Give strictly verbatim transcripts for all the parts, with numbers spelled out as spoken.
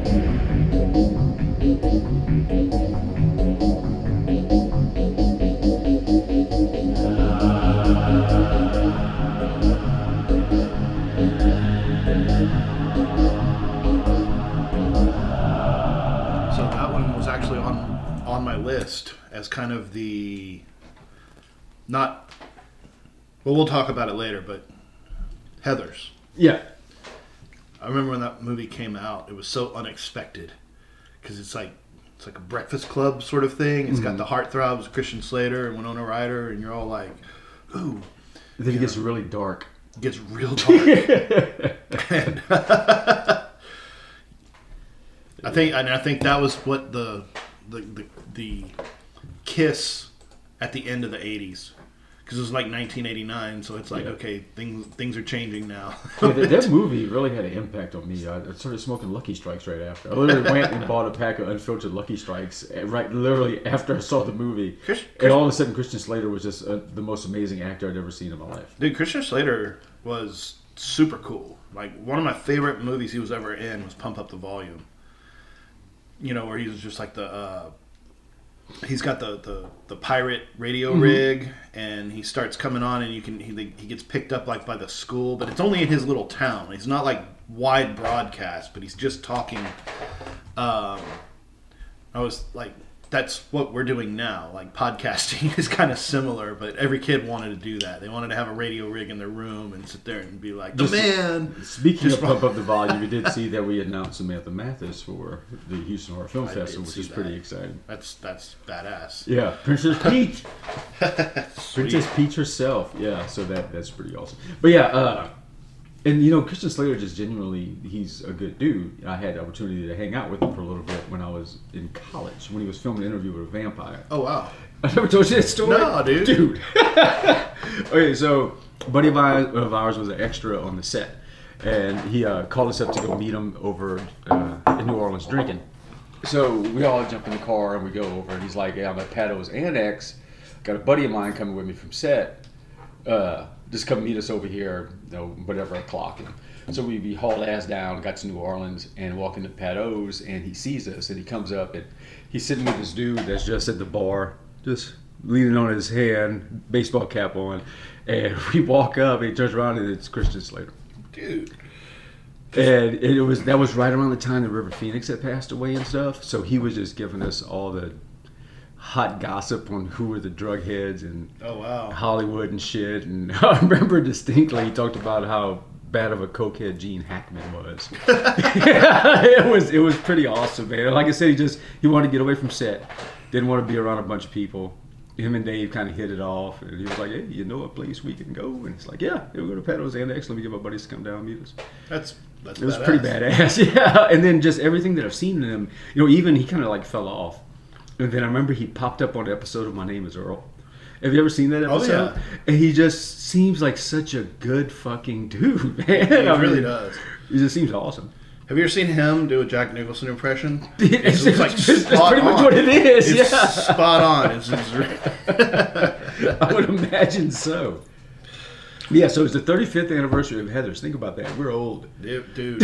As kind of the not well we'll talk about it later, but Heathers. Yeah. I remember when that movie came out, it was so unexpected because it's like it's like a Breakfast Club sort of thing. It's mm-hmm. got the heartthrobs, Christian Slater and Winona Ryder, and you're all like, ooh. And then it gets know, really dark. It gets real dark. and, I think and I think that was what the the the, the Kiss at the end of the eighties, because it was like nineteen eighty-nine, so it's like, yeah. okay, things things are changing now. yeah, that, that movie really had an impact on me. I started smoking Lucky Strikes right after. I literally went and bought a pack of unfiltered Lucky Strikes right literally after I saw the movie. Chris, and Chris, all of a sudden, Christian Slater was just uh, the most amazing actor I'd ever seen in my life. Dude, Christian Slater was super cool. Like, one of my favorite movies he was ever in was Pump Up the Volume. You know, where he was just like the... Uh, He's got the, the, the pirate radio mm-hmm. rig, and he starts coming on, and you can he he gets picked up like by the school, but it's only in his little town. He's not like wide broadcast, but he's just talking. Um, I was like, that's what we're doing now. Like, podcasting is kind of similar, but every kid wanted to do that. They wanted to have a radio rig in their room and sit there and be like, the just, man. Speaking of Pump Up the Volume, you did see that we announced Samantha Mathis for the Houston Horror Film I Festival, which is that. pretty exciting. That's that's badass. Yeah, Princess Peach. Princess Peach herself. Yeah, so that that's pretty awesome. But yeah, uh, and you know, Christian Slater just genuinely, he's a good dude. I had the opportunity to hang out with him for a little bit when I was in college, when he was filming an interview with a vampire. Oh, wow. I never told you that story? No, dude. Dude. Okay, so a buddy of ours, of ours was an extra on the set, and he uh, called us up to go meet him over uh, in New Orleans drinking. So we all jump in the car and we go over, and he's like, yeah, I'm at Pato's Annex. Got a buddy of mine coming with me from set. Uh, just come meet us over here, you know, whatever o'clock. And so we, we hauled ass down, got to New Orleans, and walk into Pato's, and he sees us, and he comes up, and he's sitting with this dude that's just at the bar, just leaning on his hand, baseball cap on, and we walk up, and he turns around, and it's Christian Slater. Dude. And it was that was right around the time that River Phoenix had passed away and stuff, so he was just giving us all the hot gossip on who were the drug heads and oh, wow. Hollywood and shit. And I remember distinctly he talked about how bad of a cokehead Gene Hackman was. it was it was pretty awesome, man. Like I said, he just he wanted to get away from set, didn't want to be around a bunch of people. Him and Dave kind of hit it off, and he was like, "Hey, you know a place we can go?" And it's like, "Yeah, we'll go to Pato's Annex. Let me get my buddies to come down and meet us." That's that's it was badass. Pretty badass, yeah. And then just everything that I've seen in him, you know, even he kind of like fell off. And then I remember he popped up on an episode of My Name Is Earl. Have you ever seen that episode? Oh, yeah. And he just seems like such a good fucking dude, man. He I really mean, does. He just seems awesome. Have you ever seen him do a Jack Nicholson impression? It's, it's like it's, spot it's pretty on. much what it is, it's yeah. spot on. It's, it's I would imagine so. Yeah, so it's the thirty-fifth anniversary of Heathers. Think about that. We're old. Dude. dude.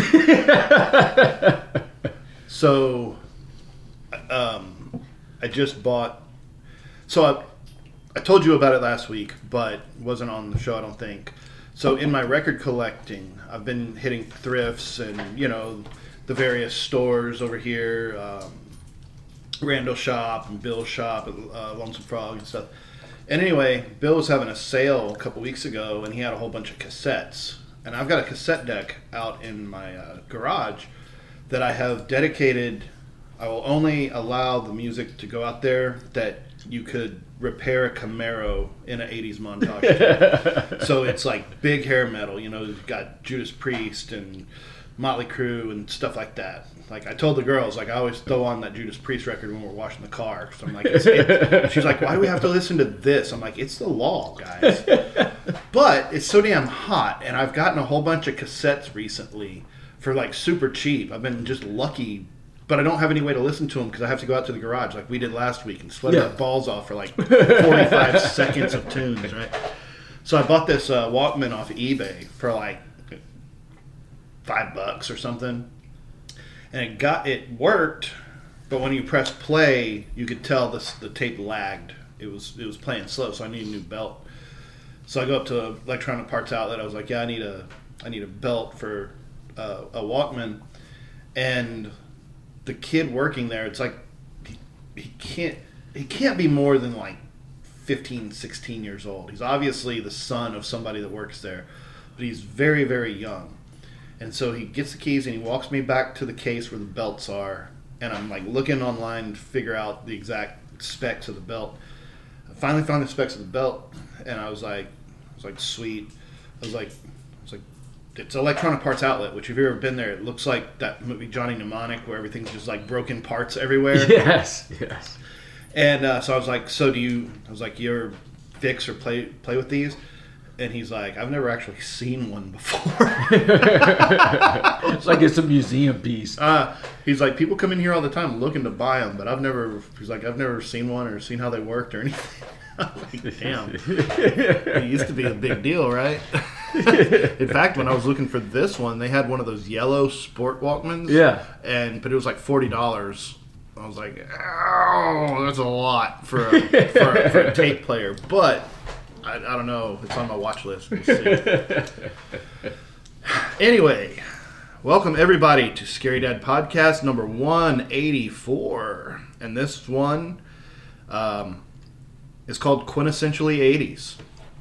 So, um, I just bought... So, I, I told you about it last week, but wasn't on the show, I don't think. So, in my record collecting, I've been hitting thrifts and, you know, the various stores over here, um, Randall Shop and Bill's Shop, uh, Lonesome Frog and stuff. And anyway, Bill was having a sale a couple weeks ago, and he had a whole bunch of cassettes. And I've got a cassette deck out in my uh, garage that I have dedicated. I will only allow the music to go out there that you could repair a Camaro in an eighties montage. So it's like big hair metal, you know, you've got Judas Priest and Motley Crue and stuff like that. Like I told the girls, like I always throw on that Judas Priest record when we're washing the car. So I'm like, it's, it. She's like, why do we have to listen to this? I'm like, it's the law, guys. But it's so damn hot, and I've gotten a whole bunch of cassettes recently for like super cheap. I've been just lucky, but I don't have any way to listen to them because I have to go out to the garage like we did last week and sweat yeah. my balls off for like forty-five seconds of tunes, right? So I bought this uh, Walkman off eBay for like five bucks or something. and it got it worked, but when you press play, you could tell this the tape lagged. It was it was playing slow, so I need a new belt. So I go up to Electronic Parts Outlet. I was like, yeah, I need a I need a belt for uh, a Walkman, and the kid working there, it's like he, he can't he can't be more than like fifteen, sixteen years old. He's obviously the son of somebody that works there, but he's very, very young. And so he gets the keys and he walks me back to the case where the belts are, and I'm like looking online to figure out the exact specs of the belt. I finally found the specs of the belt, and I was like, I was like, sweet. I was like, I was like, it's Electronic Parts Outlet, which if you've ever been there, it looks like that movie Johnny Mnemonic where everything's just like broken parts everywhere. Yes, yes. And uh, so I was like, so do you, I was like, you ever fix or play play with these? And he's like, I've never actually seen one before. It's like it's a museum piece. Uh, he's like, people come in here all the time looking to buy them, but I've never, he's like, I've never seen one or seen how they worked or anything. I'm like, damn. It used to be a big deal, right? In fact, when I was looking for this one, they had one of those yellow sport Walkmans. Yeah. And, but it was like forty dollars. I was like, oh, that's a lot for a, for a, for a tape player. But I, I don't know. It's on my watch list. We'll see. Anyway, welcome everybody to Scary Dad Podcast number one eighty-four. And this one um, is called Quintessentially eighties.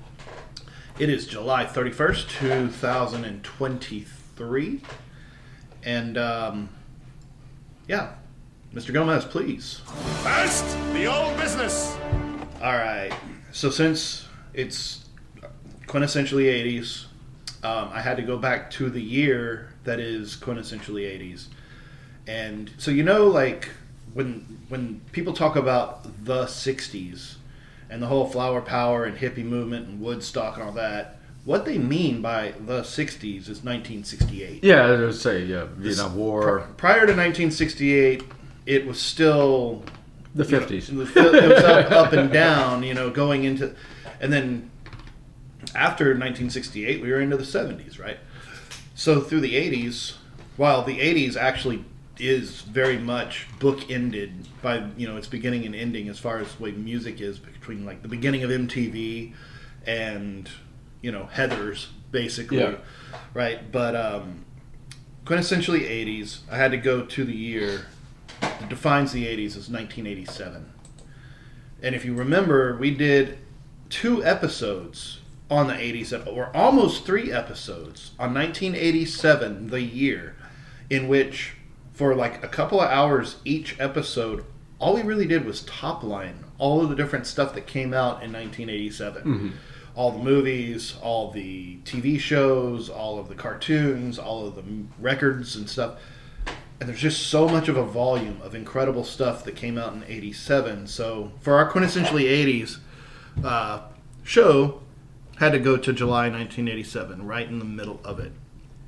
It is July thirty-first, twenty twenty-three. And, um, yeah. Mister Gomez, please. First, the old business. All right. So since it's quintessentially eighties, um, I had to go back to the year that is quintessentially eighties. And so, you know, like when when people talk about the sixties and the whole flower power and hippie movement and Woodstock and all that, what they mean by the sixties is nineteen sixty-eight. Yeah, I was say yeah, Vietnam War. Prior to nineteen sixty-eight, it was still The fifties. You know, it was, it was up, up and down, you know, going into, and then after nineteen sixty-eight, we were into the seventies, right? So through the eighties, while the eighties actually is very much book-ended by, you know, its beginning and ending as far as the way music is between like the beginning of M T V and, you know, Heathers, basically, Yeah. right? But um, quintessentially eighties, I had to go to the year that defines the eighties as nineteen eighty-seven. And if you remember, we did two episodes on the eighties, or almost three episodes on nineteen eighty-seven, the year, in which for like a couple of hours each episode, all we really did was top line all of the different stuff that came out in nineteen eighty-seven. Mm-hmm. All the movies, all the T V shows, all of the cartoons, all of the records and stuff. And there's just so much of a volume of incredible stuff that came out in eighty-seven. So for our quintessentially eighties uh, show, had to go to July nineteen eighty-seven, right in the middle of it.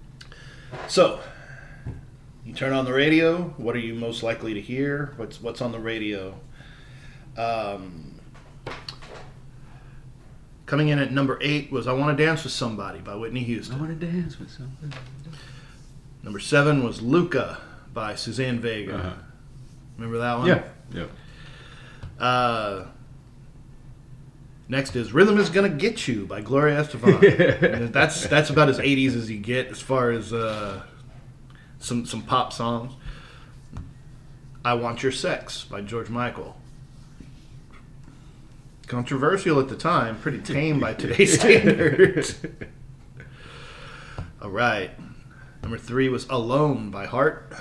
So you turn on the radio. What are you most likely to hear? What's what's on the radio? Um, coming in at number eight was "I Want to Dance with Somebody" by Whitney Houston. I want to dance with somebody. Number seven was "Luca" by Suzanne Vega. Uh-huh. Remember that one? Yeah. Yeah. Uh, next is "Rhythm Is Gonna Get You" by Gloria Estefan. that's that's about as eighties as you get as far as uh, some some pop songs. "I Want Your Sex" by George Michael. Controversial at the time, pretty tame by today's standards. All right. Number three was "Alone" by Heart.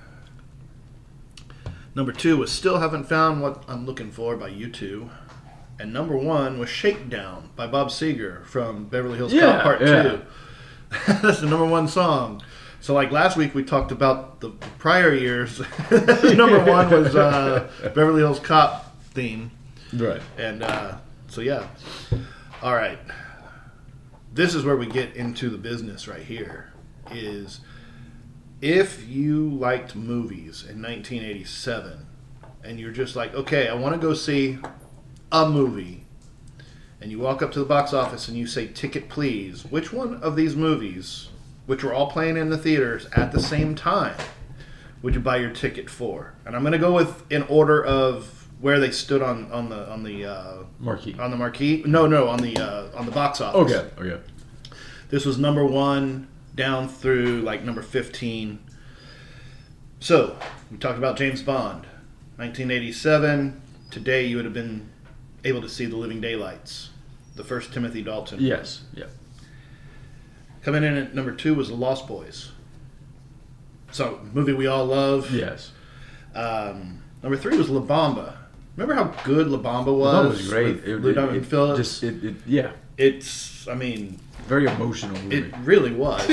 Number two was "Still Haven't Found What I'm Looking For" by U two. And number one was "Shakedown" by Bob Seger from Beverly Hills Yeah, Cop Part yeah. two. That's the number one song. So like last week we talked about the prior years. Number one was uh, Beverly Hills Cop theme. Right. And uh, so yeah. All right. This is where we get into the business right here. Is if you liked movies in nineteen eighty-seven and you're just like, okay, I want to go see a movie, and you walk up to the box office and you say, "Ticket please," which one of these movies, which were all playing in the theaters at the same time, would you buy your ticket for? And I'm going to go with in order of where they stood on, on the on the uh, Marquee. on the marquee. No, no, on the uh, on the box office. Okay. Okay. This was number one down through like number fifteen. So we talked about James Bond, nineteen eighty-seven. Today you would have been able to see The Living Daylights, the first Timothy Dalton. Yes. Yeah. Coming in at number two was The Lost Boys. So, movie we all love. Yes. Um, number three was La Bamba. Remember how good La Bamba was? That was great. With It, Lou it, Diamond it Phillips. Just, it, it, yeah. It's, I mean, Very emotional movie. it really was.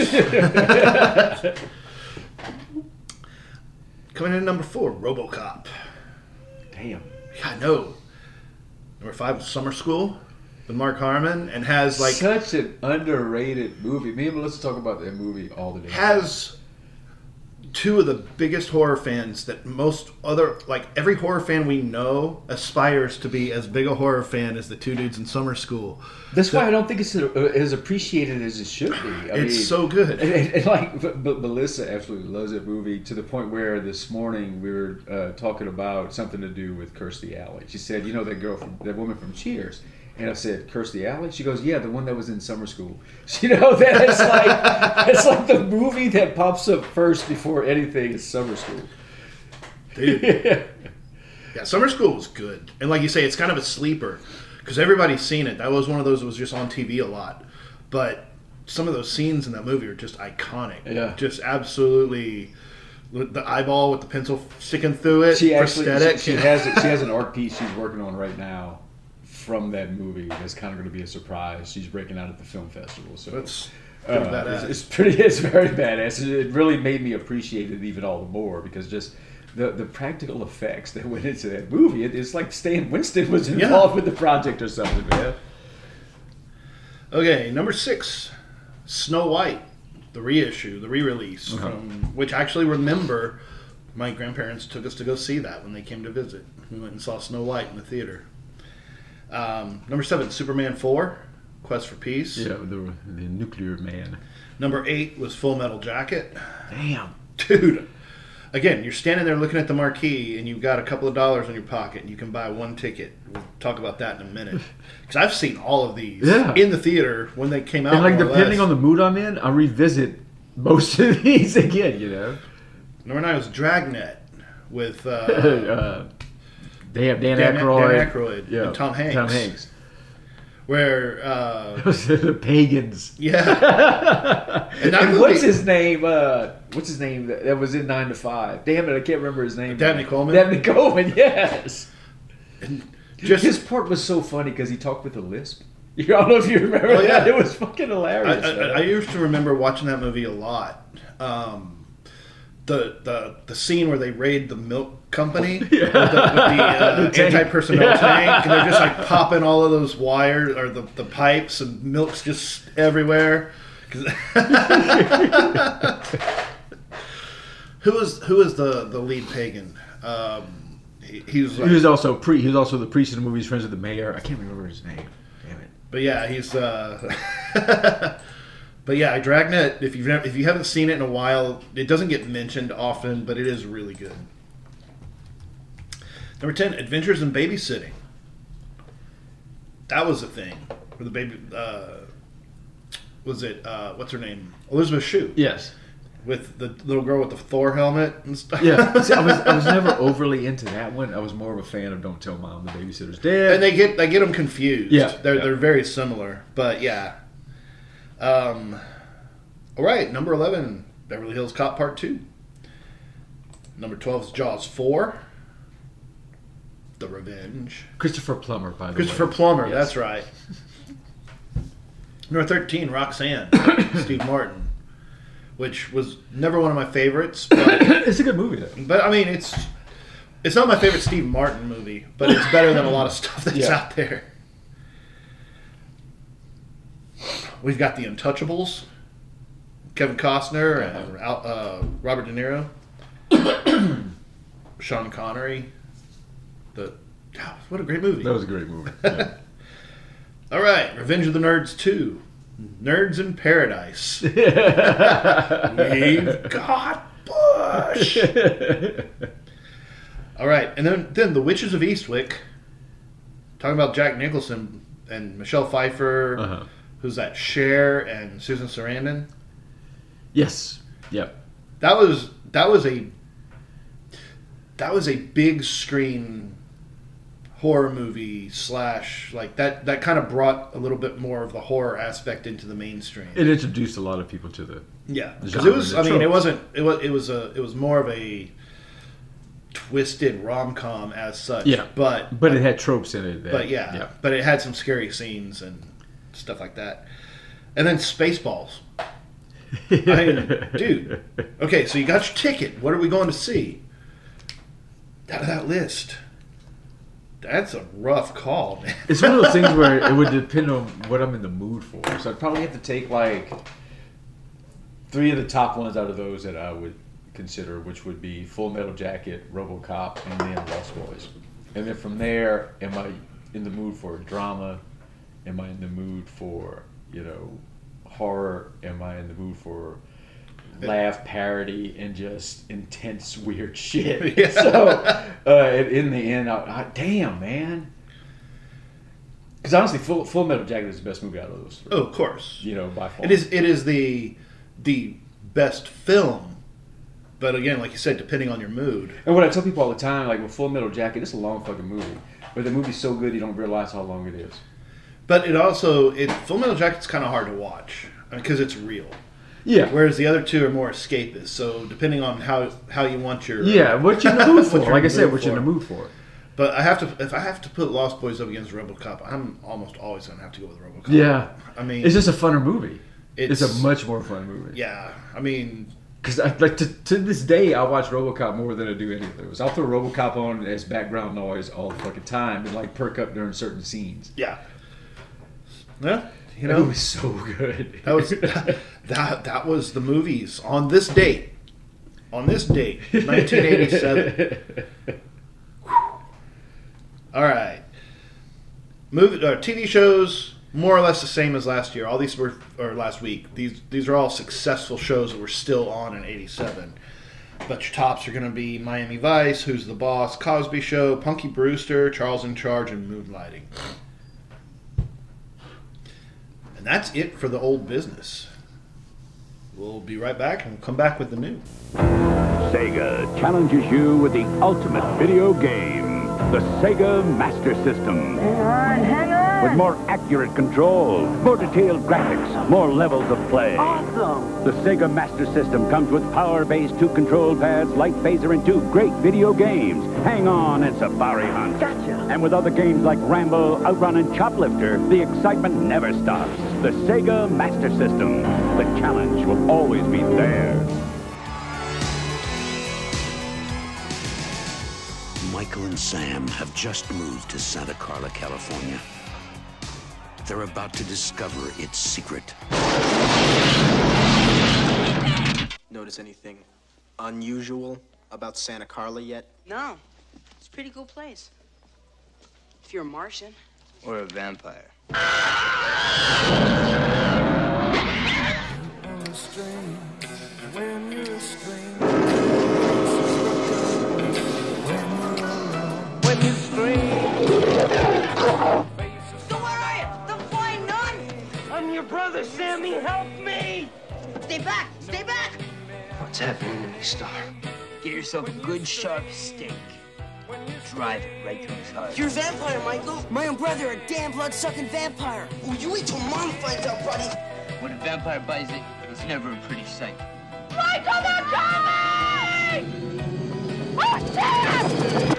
Coming in at number four, RoboCop. Damn. Yeah, I know. Number five was Summer School with Mark Harmon, and has like such an underrated movie. Me and Melissa talk about that movie all the day. has two of the biggest horror fans that most other like every horror fan we know aspires to be as big a horror fan as the two dudes in Summer School. That's why I don't think it's as appreciated as it should be. I It's mean, so good. And, and, and like, but, but Melissa absolutely loves that movie to the point where this morning we were uh, talking about something to do with Kirstie Alley. She said, "You know that girl from that woman from Cheers." And I said, Kirstie Alley? She goes, "Yeah, the one that was in Summer School." You know, that it's like it's like the movie that pops up first before anything is Summer School. Dude. Yeah, Summer School was good. And like you say, it's kind of a sleeper because everybody's seen it. That was one of those that was just on T V a lot. But some of those scenes in that movie are just iconic. Yeah. Just absolutely the eyeball with the pencil sticking through it. She actually prosthetic. she, she has she has an art piece she's working on right now from that movie. That's kind of going to be a surprise. She's breaking out at the film festival. So That's pretty uh, badass. It's, it's pretty. It's very badass. It really made me appreciate it even all the more because just the the practical effects that went into that movie. It, it's like Stan Winston was involved Yeah. with the project or something, man. Okay, number six, Snow White, the reissue, the re-release, Uh-huh. from which I actually remember my grandparents took us to go see that when they came to visit. We went and saw Snow White in the theater. Um, number seven, Superman four, Quest for Peace. Yeah, the, the nuclear man. Number eight was Full Metal Jacket. Damn. Dude, again, you're standing there looking at the marquee and you've got a couple of dollars in your pocket and you can buy one ticket. We'll talk about that in a minute. Because I've seen all of these Yeah. in the theater when they came out. And like more or depending less. on the mood I'm in, I revisit most of these again, you know. Number nine was Dragnet with uh, uh, damn, Dan, Dan, Aykroyd. Dan Aykroyd Yeah, and Tom Hanks. Tom Hanks. Where, uh, the pagans. yeah. And that And movie, what's his name? Uh, what's his name that, that was in Nine to Five? Damn it, I can't remember his name. Dabney Coleman? Dabney Coleman, yes. just His part was so funny because he talked with a lisp. I don't know if you remember Oh, yeah. that. It was fucking I, hilarious. I, man. I used to remember watching that movie a lot. Um, the, the the scene where they raid the milk company with the, with the, uh, The tank. anti-personnel Yeah. tank, and they're just like popping all of those wires or the, the pipes, and milk's just everywhere. 'Cause- who was who was the, the lead pagan? Um, he, he was like, He was also pre. He was also the priest in the movie. He's friends with the mayor. I can't remember his name. Damn it. But yeah, he's. Uh, but yeah, Dragnet. If you've never, if you haven't seen it in a while, it doesn't get mentioned often, but it is really good. Number ten, Adventures in Babysitting. That was a thing. Where the baby uh, was it? Uh, what's her name? Elizabeth Shue. Yes. With the little girl with the Thor helmet and stuff. Yeah. See, I was I was never overly into that one. I was more of a fan of Don't Tell Mom the Babysitter's Dead. And they get they get them confused. Yeah, they're yeah. they're very similar, but yeah. Um, all right, number eleven, Beverly Hills Cop Part Two. Number twelve is Jaws Four. The Revenge. Christopher Plummer, by the Christopher way. Plummer. Yes. That's right. Number thirteen, Roxanne. Steve Martin, which was never one of my favorites, but It's a good movie, though. but I mean it's it's not my favorite Steve Martin movie, but it's better than a lot of stuff that's Yeah. out there. We've got The Untouchables, Kevin Costner and Al- uh, Robert De Niro, Sean Connery. The God, what a great movie! That was a great movie. Yeah. All right, Revenge of the Nerds two, Nerds in Paradise. We've got Rush. All right, and then then The Witches of Eastwick. Talking about Jack Nicholson and Michelle Pfeiffer. Uh-huh. Who's that? Cher and Susan Sarandon. Yes. Yep. That was that was a that was a big screen horror movie slash like that that kind of brought a little bit more of the horror aspect into the mainstream. It introduced a lot of people to the Yeah, because genre it was. and I the mean, it tropes. wasn't. It was. It was a. It was more of a twisted rom com as such. Yeah. but But it had tropes in it. That, but yeah, yeah. but it had some scary scenes and stuff like that. And then Spaceballs. I mean, dude. Okay, so you got your ticket. What are we going to see? Out of that list, that's a rough call, man. It's one of those things where it would depend on what I'm in the mood for. So I'd probably have to take like three of the top ones out of those that I would consider, which would be Full Metal Jacket, RoboCop, and then Lost Boys. And then from there, am I in the mood for drama? Am I in the mood for, you know, horror? Am I in the mood for laugh, parody, and just intense weird shit? Yeah. So uh, in the end, I, I, damn, man. Because honestly, Full, Full Metal Jacket is the best movie out of those three. Oh, of course. You know, by far. It is. It is the the best film. But again, like you said, depending on your mood. And what I tell people all the time, like with Full Metal Jacket, it's a long fucking movie. But the movie's so good, you don't realize how long it is. But it also, it, Full Metal Jacket's kind of hard to watch because it's real. Yeah. Whereas the other two are more escapist. So depending on how, how you want your Yeah, what you in the mood for. What you're Like I in the said, mood what you're in for. the mood for. But I have to if I have to put Lost Boys up against RoboCop, I'm almost always going to have to go with RoboCop. Yeah. I mean, It's just a funner movie. It's, It's, a much more fun movie. yeah. I mean, Because like to, to this day, I watch RoboCop more than I do any of those. I'll throw RoboCop on as background noise all the fucking time and like perk up during certain scenes. yeah. Yeah, you That know, movie's so good. that was that that was the movies on this date. On this date, nineteen eighty-seven. All right. Movie, uh, T V shows more or less the same as last year. All these were or last week. These these are all successful shows that were still on in eighty-seven. But your tops are going to be Miami Vice, Who's the Boss, Cosby Show, Punky Brewster, Charles in Charge, and Moonlighting. And that's it for the old business. We'll be right back and we'll come back with the new. Sega challenges you with the ultimate video game, the Sega Master System. Hang on, hang on. With more accurate control, more detailed graphics, more levels of play. Awesome. The Sega Master System comes with power-based two control pads, light phaser, and two great video games, Hang On and Safari Hunt. Gotcha. And with other games like Rambo, Outrun, and Choplifter, the excitement never stops. The Sega Master System. The challenge will always be there. Michael and Sam have just moved to Santa Carla, California. They're about to discover its secret. Notice anything unusual about Santa Carla yet? No. It's a pretty cool place. If you're a Martian. Or a vampire? When you scream. So where are you? The flying nun? I'm your brother, Sammy. Help me. Stay back! Stay back! What's happening to me, Star? Get yourself a good sharp steak. Drive it right through his heart. You're a vampire, Michael. My own brother, a damn blood-sucking vampire. Oh, you wait till Mom finds out, buddy. When a vampire bites it, it's never a pretty sight. Michael, they're coming! Oh, shit!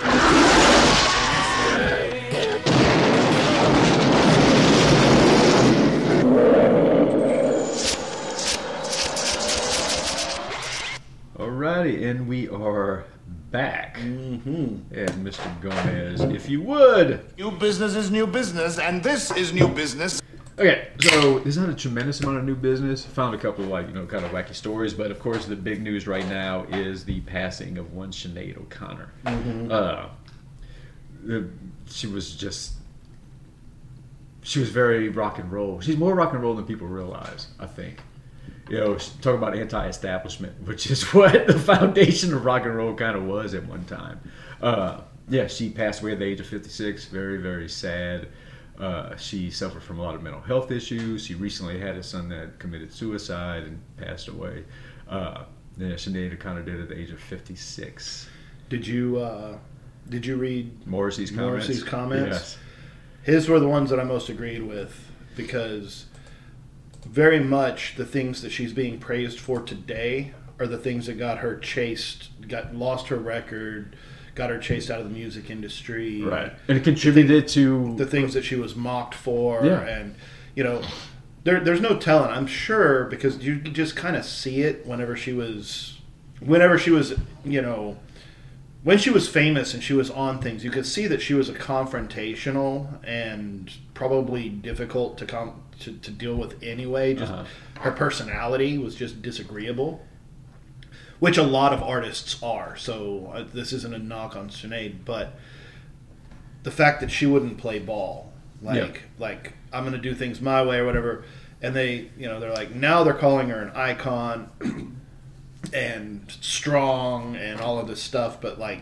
Alrighty, and we are back. Mm-hmm. And Mister Gomez, if you would. New business is new business, and this is new business. Okay, so there's not a tremendous amount of new business. Found a couple of like, you know, kind of wacky stories, but of course the big news right now is the passing of one Sinead O'Connor. Mm-hmm. Uh, the, she was just, she was very rock and roll. She's more rock and roll than people realize, I think. You know, talk about anti-establishment, which is what the foundation of rock and roll kind of was at one time. Uh, yeah, she passed away at the age of fifty-six. Very, very sad. Uh, she suffered from a lot of mental health issues. She recently had a son that committed suicide and passed away. Uh, yeah, Sinead O'Connor did at the age of fifty-six. Did you uh, did you read Morrissey's comments? Morrissey's comments? Yes. His were the ones that I most agreed with because very much the things that she's being praised for today are the things that got her chased, got lost her record, got her chased out of the music industry. Right. And it contributed to the things that she was mocked for. Yeah. And, you know, there, there's no telling. I'm sure because you could just kind of see it whenever she was, whenever she was, you know, when she was famous and she was on things, you could see that she was a confrontational and probably difficult to com- to, to deal with anyway. Just Uh-huh. her personality was just disagreeable, which a lot of artists are. So uh, this isn't a knock on Sinead, but the fact that she wouldn't play ball, like Yeah. like I'm going to do things my way or whatever, and they, you know, they're like now they're calling her an icon and strong and all of this stuff, but like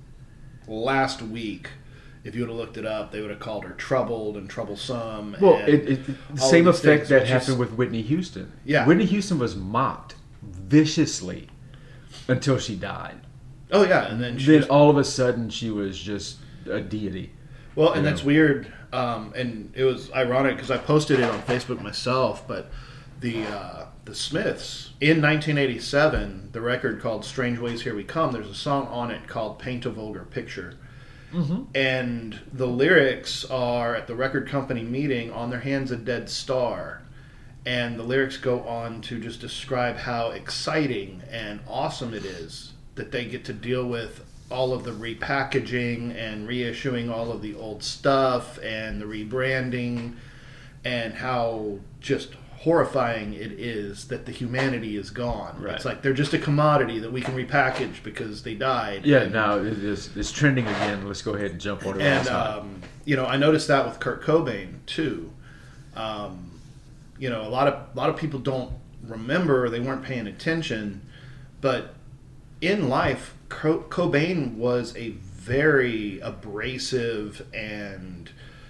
last week, if you would have looked it up, they would have called her troubled and troublesome. Well, and it, it, the all same of these effect things, that which happened is- with Whitney Houston. Yeah. Whitney Houston was mocked viciously until she died. Oh yeah, and then she Then just- all of a sudden she was just a deity. Well, and You that's know? weird, um, and it was ironic because I posted it on Facebook myself. But the uh, the Smiths in nineteen eighty-seven, the record called "Strange Ways Here We Come." There's a song on it called "Paint a Vulgar Picture," Mhm. and the lyrics are at the record company meeting. On their hands, a dead star. And the lyrics go on to just describe how exciting and awesome it is that they get to deal with all of the repackaging and reissuing all of the old stuff and the rebranding, and how just horrifying it is that the humanity is gone. Right. It's like they're just a commodity that we can repackage because they died. Yeah, And- now it is, it's trending again. Let's go ahead and jump on it. and last time. um, you know, I noticed that with Kurt Cobain too. Um, you know, a lot of a lot of people don't remember, they weren't paying attention, but in life, Co- Cobain was a very abrasive and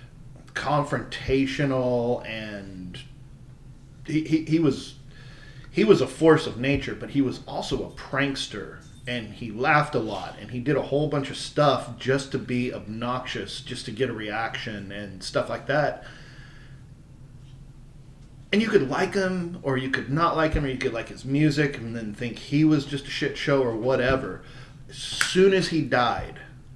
confrontational, and he, he, he was he was a force of nature, but he was also a prankster, and he laughed a lot, and he did a whole bunch of stuff just to be obnoxious, just to get a reaction and stuff like that. And you could like him, or you could not like him, or you could like his music and then think he was just a shit show or whatever. As soon as he died,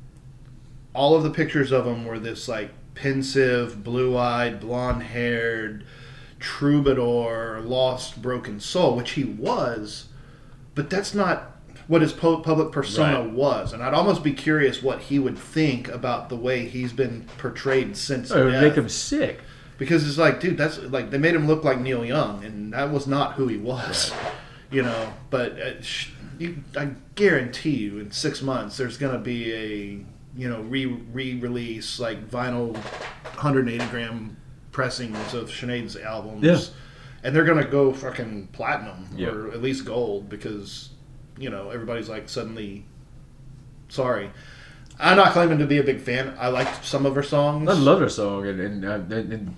all of the pictures of him were this like pensive, blue-eyed, blonde-haired troubadour, lost, broken soul, which he was, but that's not what his po- public persona Right. was. And I'd almost be curious what he would think about the way he's been portrayed since Oh, it would death. make him sick. Because it's like, dude, that's like they made him look like Neil Young, and that was not who he was, you know. But uh, sh- you, I guarantee you, in six months, there's gonna be a you know re re release like vinyl, one hundred eighty gram pressings of Sinead's albums, Yeah. and they're gonna go fucking platinum Yeah. or at least gold because you know everybody's like suddenly sorry. I'm not claiming to be a big fan. I liked some of her songs. I love her song, and, and, uh, and, and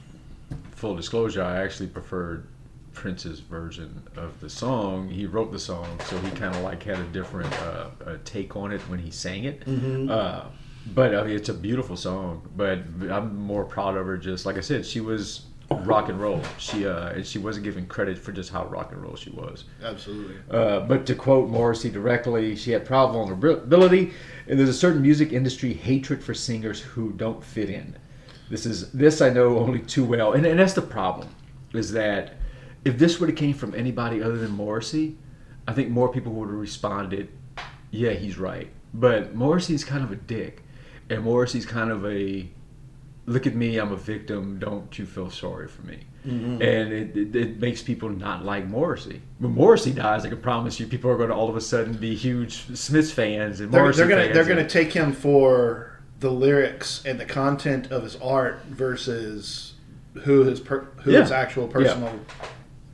full disclosure, I actually preferred Prince's version of the song. He wrote the song, so he kind of like had a different uh, uh, take on it when he sang it. Mhm. Uh, but I mean, it's a beautiful song. But I'm more proud of her. Just like I said, she was rock and roll. She uh, and she wasn't given credit for just how rock and roll she was. Absolutely. Uh, but to quote Morrissey directly, she had problem vulnerability, and there's a certain music industry hatred for singers who don't fit in. This is this I know only too well, and, and that's the problem. Is that if this would have came from anybody other than Morrissey, I think more people would have responded, "Yeah, he's right." But Morrissey's kind of a dick, and Morrissey's kind of a look at me, I'm a victim, don't you feel sorry for me. Mhm. And it, it, it makes people not like Morrissey. When Morrissey dies, I can promise you, people are going to all of a sudden be huge Smiths fans and They're, Morrissey they're gonna fans. they're gonna take him for the lyrics and the content of his art versus who his per, who Yeah. his actual personal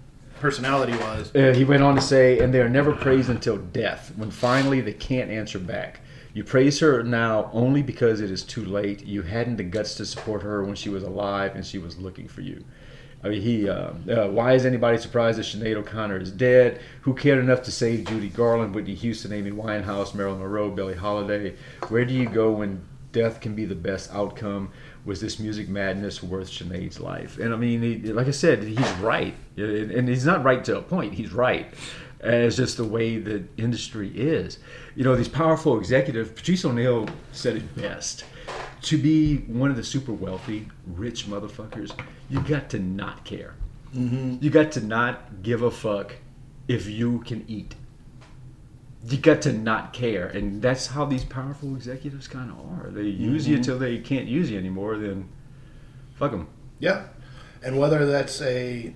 personality was. Uh, he went on to say, and they are never praised until death, when finally they can't answer back. You praise her now only because it is too late. You hadn't the guts to support her when she was alive and she was looking for you. I mean, he. Uh, uh, why is anybody surprised that Sinead O'Connor is dead? Who cared enough to save Judy Garland, Whitney Houston, Amy Winehouse, Marilyn Monroe, Billie Holiday? Where do you go when death can be the best outcome? Was this music madness worth Sinead's life? And I mean, he, like I said, he's right, and he's not right to a point. He's right. And it's just the way the industry is. You know, these powerful executives. Patrice O'Neal said it best. To be one of the super wealthy, rich motherfuckers, you got to not care. Mm-hmm. You got to not give a fuck if you can eat. You got to not care. And that's how these powerful executives kind of are. They use Mm-hmm. you till they can't use you anymore, then fuck them. Yeah. And whether that's a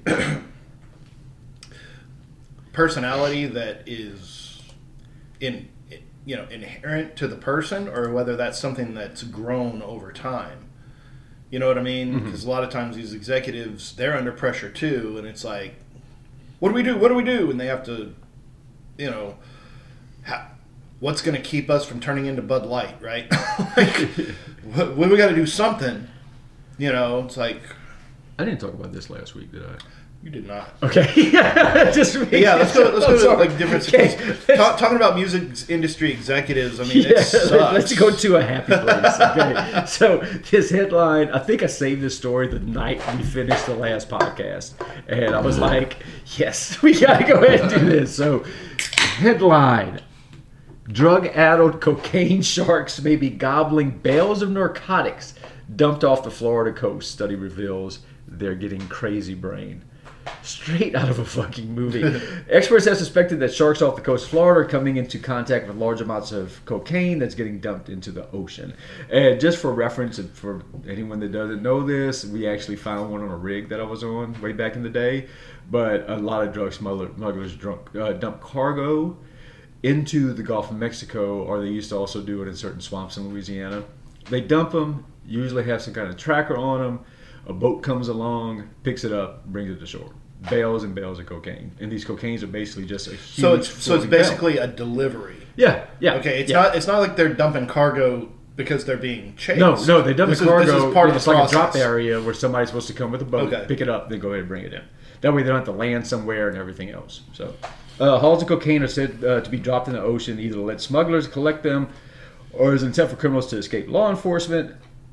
personality that is in you know inherent to the person, or whether that's something that's grown over time. You know what I mean? Because Mm-hmm. a lot of times these executives, they're under pressure too, and it's like, what do we do? What do we do? And they have to, you know, ha- what's going to keep us from turning into Bud Light, right? Like, what, we got to do something. You know, it's like, I didn't talk about this last week, did I? you did not. Okay. Just Yeah, let's go. Let's go to Sorry. like different. Okay. Ta- talking about music industry executives. I mean, Yeah, it sucks. let's go to a happy place. Okay, so this headline, I think I saved this story the night we finished the last podcast, and I was like, "Yes, we got to go ahead and do this." So, headline: drug-addled cocaine sharks may be gobbling bales of narcotics dumped off the Florida coast. Study reveals they're getting crazy brain. Straight out of a fucking movie. Experts have suspected that sharks off the coast of Florida are coming into contact with large amounts of cocaine that's getting dumped into the ocean. And just for reference, and for anyone that doesn't know this, we actually found one on a rig that I was on way back in the day. But a lot of drug smuggler- smugglers drunk, uh, dump cargo into the Gulf of Mexico, or they used to also do it in certain swamps in Louisiana. They dump them, usually have some kind of tracker on them. A boat comes along, picks it up, brings it to shore. Bales and bales of cocaine, and these cocaines are basically just a huge. So it's so it's floating bale. basically a delivery. Yeah, yeah. Okay, it's yeah. not it's not like they're dumping cargo because they're being chased. No, no, they dump this the is- cargo. This is part of it's the like process. a drop area where somebody's supposed to come with a boat, Okay. pick it up, then go ahead and bring it in. That way they don't have to land somewhere and everything else. So, uh, hauls of cocaine are said uh, to be dropped in the ocean either to let smugglers collect them, or as an attempt for criminals to escape law enforcement.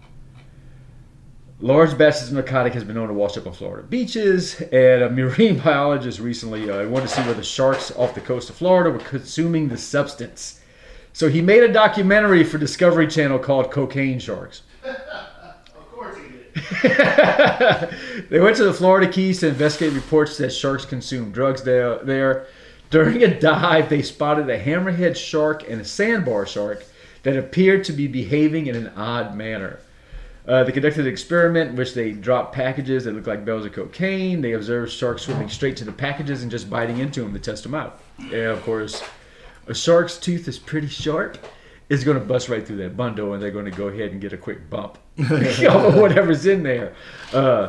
Large batches of narcotic has been known to wash up on Florida beaches, and a marine biologist recently uh, wanted to see whether sharks off the coast of Florida were consuming the substance. So he made a documentary for Discovery Channel called Cocaine Sharks. Of course he did. They went to the Florida Keys to investigate reports that sharks consume drugs there. there. During a dive, they spotted a hammerhead shark and a sandbar shark that appeared to be behaving in an odd manner. Uh, they conducted an experiment in which they dropped packages that looked like bales of cocaine. They observed sharks swimming straight to the packages and just biting into them to test them out. And of course, a shark's tooth is pretty sharp. It's going to bust right through that bundle, and they're going to go ahead and get a quick bump of whatever's in there. Uh,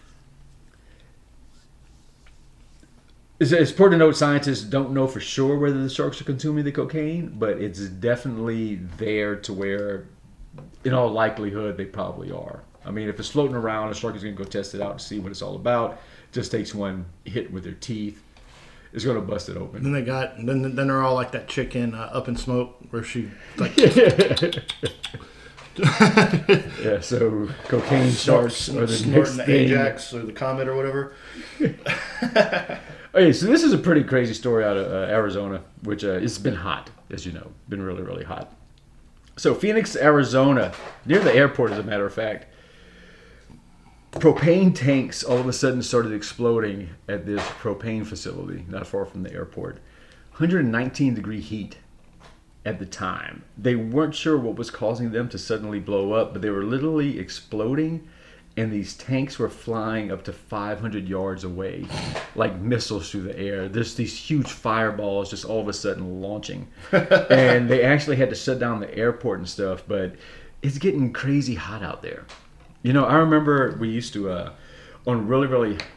It's, it's important to note scientists don't know for sure whether the sharks are consuming the cocaine, but it's definitely there to where, in all likelihood, they probably are. I mean, if it's floating around, a shark is going to go test it out and see what it's all about. Just takes one hit with their teeth. It's going to bust it open. Then they got then then they're all like that chick in uh, Up in Smoke where she like Yeah, so cocaine sharks are the snorting next the thing. Ajax or the Comet or whatever. Okay, so this is a pretty crazy story out of uh, Arizona, which uh, it's been hot, as you know, been really, really hot. So Phoenix, Arizona, near the airport, as a matter of fact, propane tanks all of a sudden started exploding at this propane facility not far from the airport. one hundred nineteen degree heat at the time. They weren't sure what was causing them to suddenly blow up, but they were literally exploding, and these tanks were flying up to five hundred yards away like missiles through the air. There's these huge fireballs just all of a sudden launching. And they actually had to shut down the airport and stuff, but it's getting crazy hot out there. You know, I remember we used to, uh, on really, really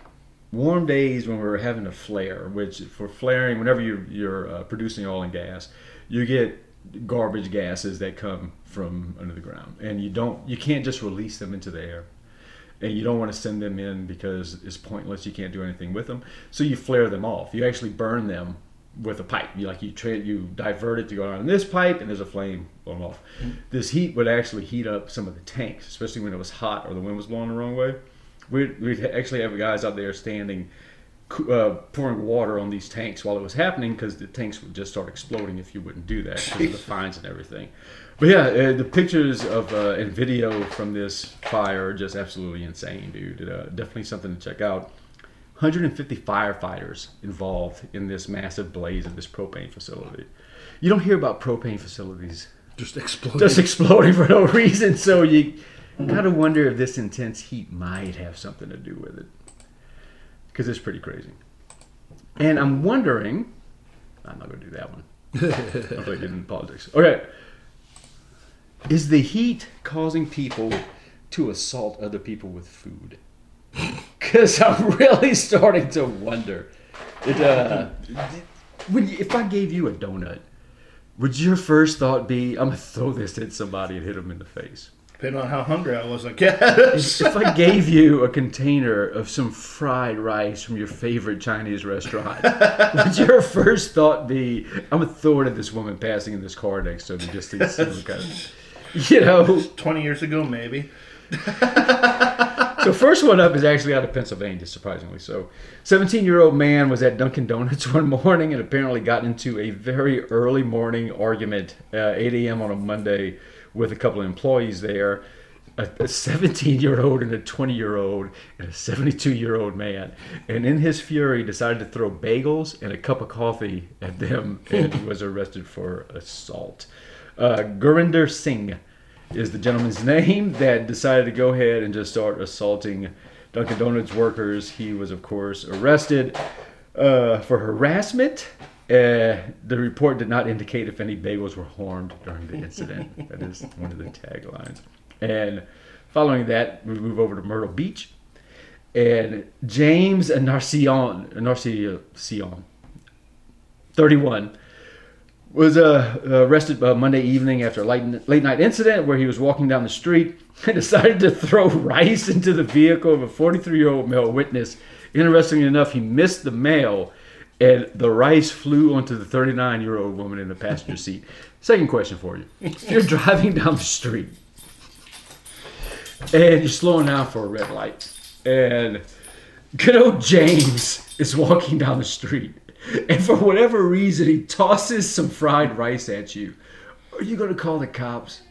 warm days when we were having a flare, which for flaring, whenever you're, you're uh, producing oil and gas, you get garbage gases that come from under the ground, and you don't, you can't just release them into the air, and you don't want to send them in because it's pointless. You can't do anything with them, so you flare them off. You actually burn them with a pipe. You like you tra- you divert it to go down this pipe, and there's a flame going off. Mm-hmm. This heat would actually heat up some of the tanks, especially when it was hot or the wind was blowing the wrong way. We'd, we'd actually have guys out there standing, uh, pouring water on these tanks while it was happening, because the tanks would just start exploding if you wouldn't do that because of the fines and everything. But yeah, uh, the pictures of uh, and video from this fire are just absolutely insane, dude. Uh, definitely something to check out. one hundred fifty firefighters involved in this massive blaze at this propane facility. You don't hear about propane facilities just exploding, just exploding for no reason. So you gotta wonder if this intense heat might have something to do with it, because it's pretty crazy. And I'm wondering, I'm not gonna do that one. I'm gonna get into politics. Okay, is the heat causing people to assault other people with food? Because I'm really starting to wonder. It, uh, when you, if I gave you a donut, would your first thought be, I'm going to throw this at somebody and hit them in the face? Depending on how hungry I was, I guess. If I gave you a container of some fried rice from your favorite Chinese restaurant, would your first thought be, I'm going to throw it at this woman passing in this car next to me just to see what kind of, you know? twenty years ago, maybe. So first one up is actually out of Pennsylvania, surprisingly. So seventeen-year-old man was at Dunkin' Donuts one morning and apparently got into a very early morning argument, uh, eight a.m. on a Monday, with a couple of employees there, a seventeen-year-old and a twenty-year-old and a seventy-two-year-old man. And in his fury, decided to throw bagels and a cup of coffee at them, and he was arrested for assault. Uh, Gurinder Singh is the gentleman's name that decided to go ahead and just start assaulting Dunkin' Donuts workers. He was, of course, arrested uh, for harassment. Uh, the report did not indicate if any bagels were harmed during the incident. That is one of the taglines. And following that, we move over to Myrtle Beach. And James Narcion, Narcion, thirty-one, was uh, arrested uh, Monday evening after a late, late night incident where he was walking down the street and decided to throw rice into the vehicle of a forty-three-year-old male witness. Interestingly enough, he missed the male, and the rice flew onto the thirty-nine-year-old woman in the passenger seat. Second question for you. If you're driving down the street and you're slowing down for a red light, and good old James is walking down the street, and for whatever reason, he tosses some fried rice at you, are you going to call the cops?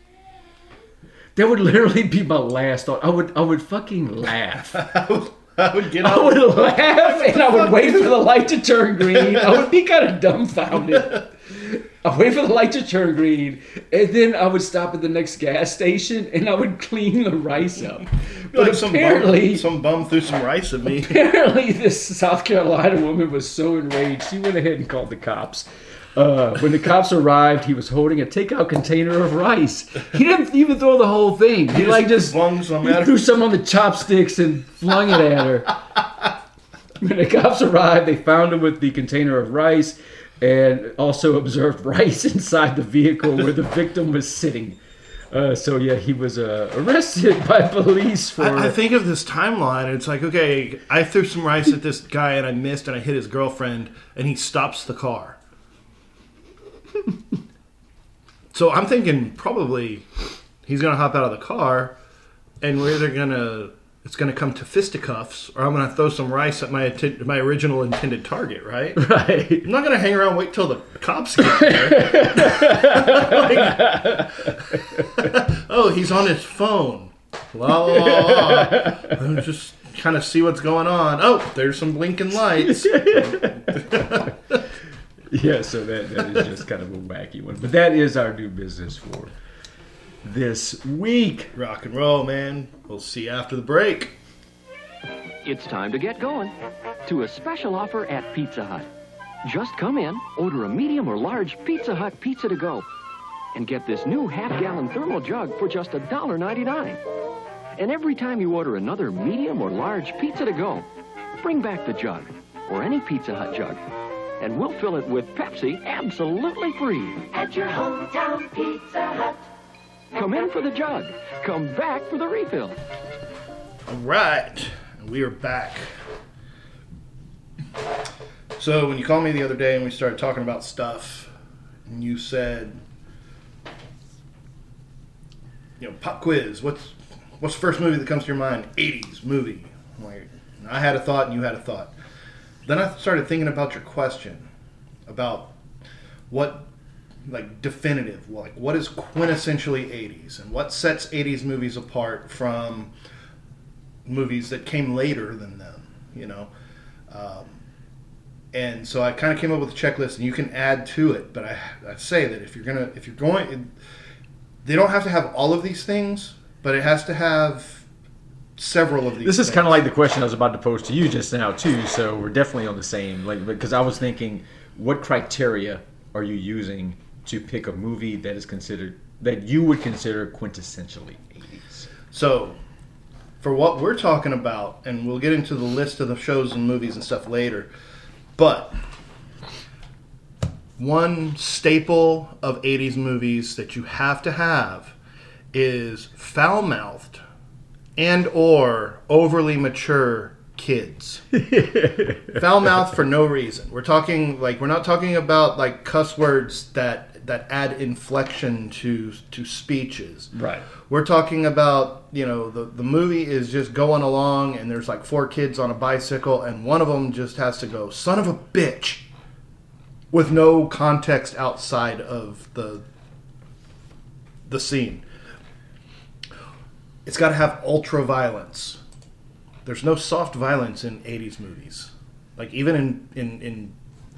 That would literally be my last thought. I would I would fucking laugh. I would, I would get I out. would laugh, and I would wait for the light to turn green. I would be kind of dumbfounded. I'd wait for the light to turn green, and then I would stop at the next gas station, and I would clean the rice up. But Like some apparently, bum, some bum threw some rice at me. apparently, this South Carolina woman was so enraged, she went ahead and called the cops. Uh, when the cops arrived, he was holding a takeout container of rice. He didn't even throw the whole thing. He, He like just just flung some he at her. threw some on the chopsticks and flung it at her. When the cops arrived, they found him with the container of rice and also observed rice inside the vehicle where the victim was sitting. Uh, so yeah, he was uh, arrested by police for. I, I think of this timeline. It's like, okay, I threw some rice at this guy and I missed, and I hit his girlfriend, and he stops the car. So I'm thinking probably he's gonna hop out of the car, and we're either gonna it's gonna come to fisticuffs, or I'm gonna throw some rice at my atti- my original intended target. Right? Right. I'm not gonna hang around and wait till the cops get there. Like, oh, he's on his phone. La la la la. Let me just kind of see what's going on. Oh, there's some blinking lights. Yeah, so that, that is just kind of a wacky one. But that is our new business for this week. Rock and roll, man. We'll see you after the break. It's time to get going to a special offer at Pizza Hut. Just come in, order a medium or large Pizza Hut pizza to go, and get this new half-gallon thermal jug for just one dollar ninety-nine. And every time you order another medium or large pizza to go, bring back the jug, or any Pizza Hut jug, and we'll fill it with Pepsi absolutely free. At your hometown Pizza Hut. Come in for the jug. Come back for the refill. All right. We are back. So when you called me the other day and we started talking about stuff, and you said, you know, pop quiz, what's what's the first movie that comes to your mind? eighties movie. I'm like, I had a thought and you had a thought. Then I started thinking about your question about what, like, definitive, like, what is quintessentially eighties and what sets eighties movies apart from movies that came later than them, you know? Um, and so I kind of came up with a checklist, and you can add to it, but I, I say that if you're gonna, if you're going, they don't have to have all of these things, but it has to have several of these This is things. kind of like the question I was about to pose to you just now too. So we're definitely on the same, like, because I was thinking, what criteria are you using to pick a movie that is considered, that you would consider quintessentially eighties? So, for what we're talking about, and we'll get into the list of the shows and movies and stuff later, but one staple of eighties movies that you have to have is foul-mouthed and or overly mature kids. Foul-mouthed for no reason. We're talking, like, we're not talking about, like, cuss words that that add inflection to to speeches. Right. We're talking about, you know, the, the movie is just going along and there's like four kids on a bicycle and one of them just has to go, son of a bitch, with no context outside of the the scene. It's got to have ultra violence. There's no soft violence in eighties movies. Like, even in, in, in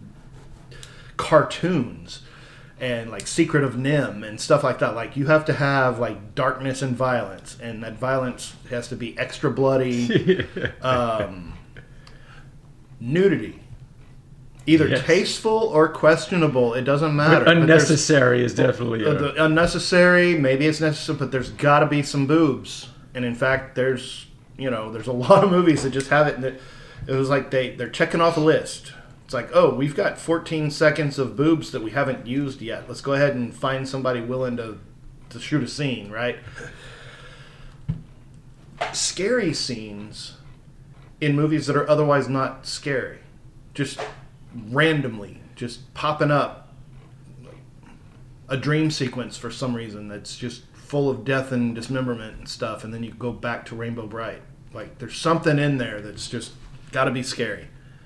cartoons and like Secret of Nim and stuff like that, like, you have to have like darkness and violence, and that violence has to be extra bloody. um, nudity, either Yes. tasteful or questionable, it doesn't matter. But But unnecessary is definitely uh, a, the unnecessary, maybe it's necessary, but there's got to be some boobs. And in fact, there's, you know, there's a lot of movies that just have it, and it, it was like they, they're checking off a list. It's like, oh, we've got fourteen seconds of boobs that we haven't used yet. Let's go ahead and find somebody willing to, to shoot a scene, right? Scary scenes in movies that are otherwise not scary. Just randomly, just popping up. A dream sequence for some reason that's just full of death and dismemberment and stuff, and then you go back to Rainbow Bright. Like, there's something in there that's just got to be scary.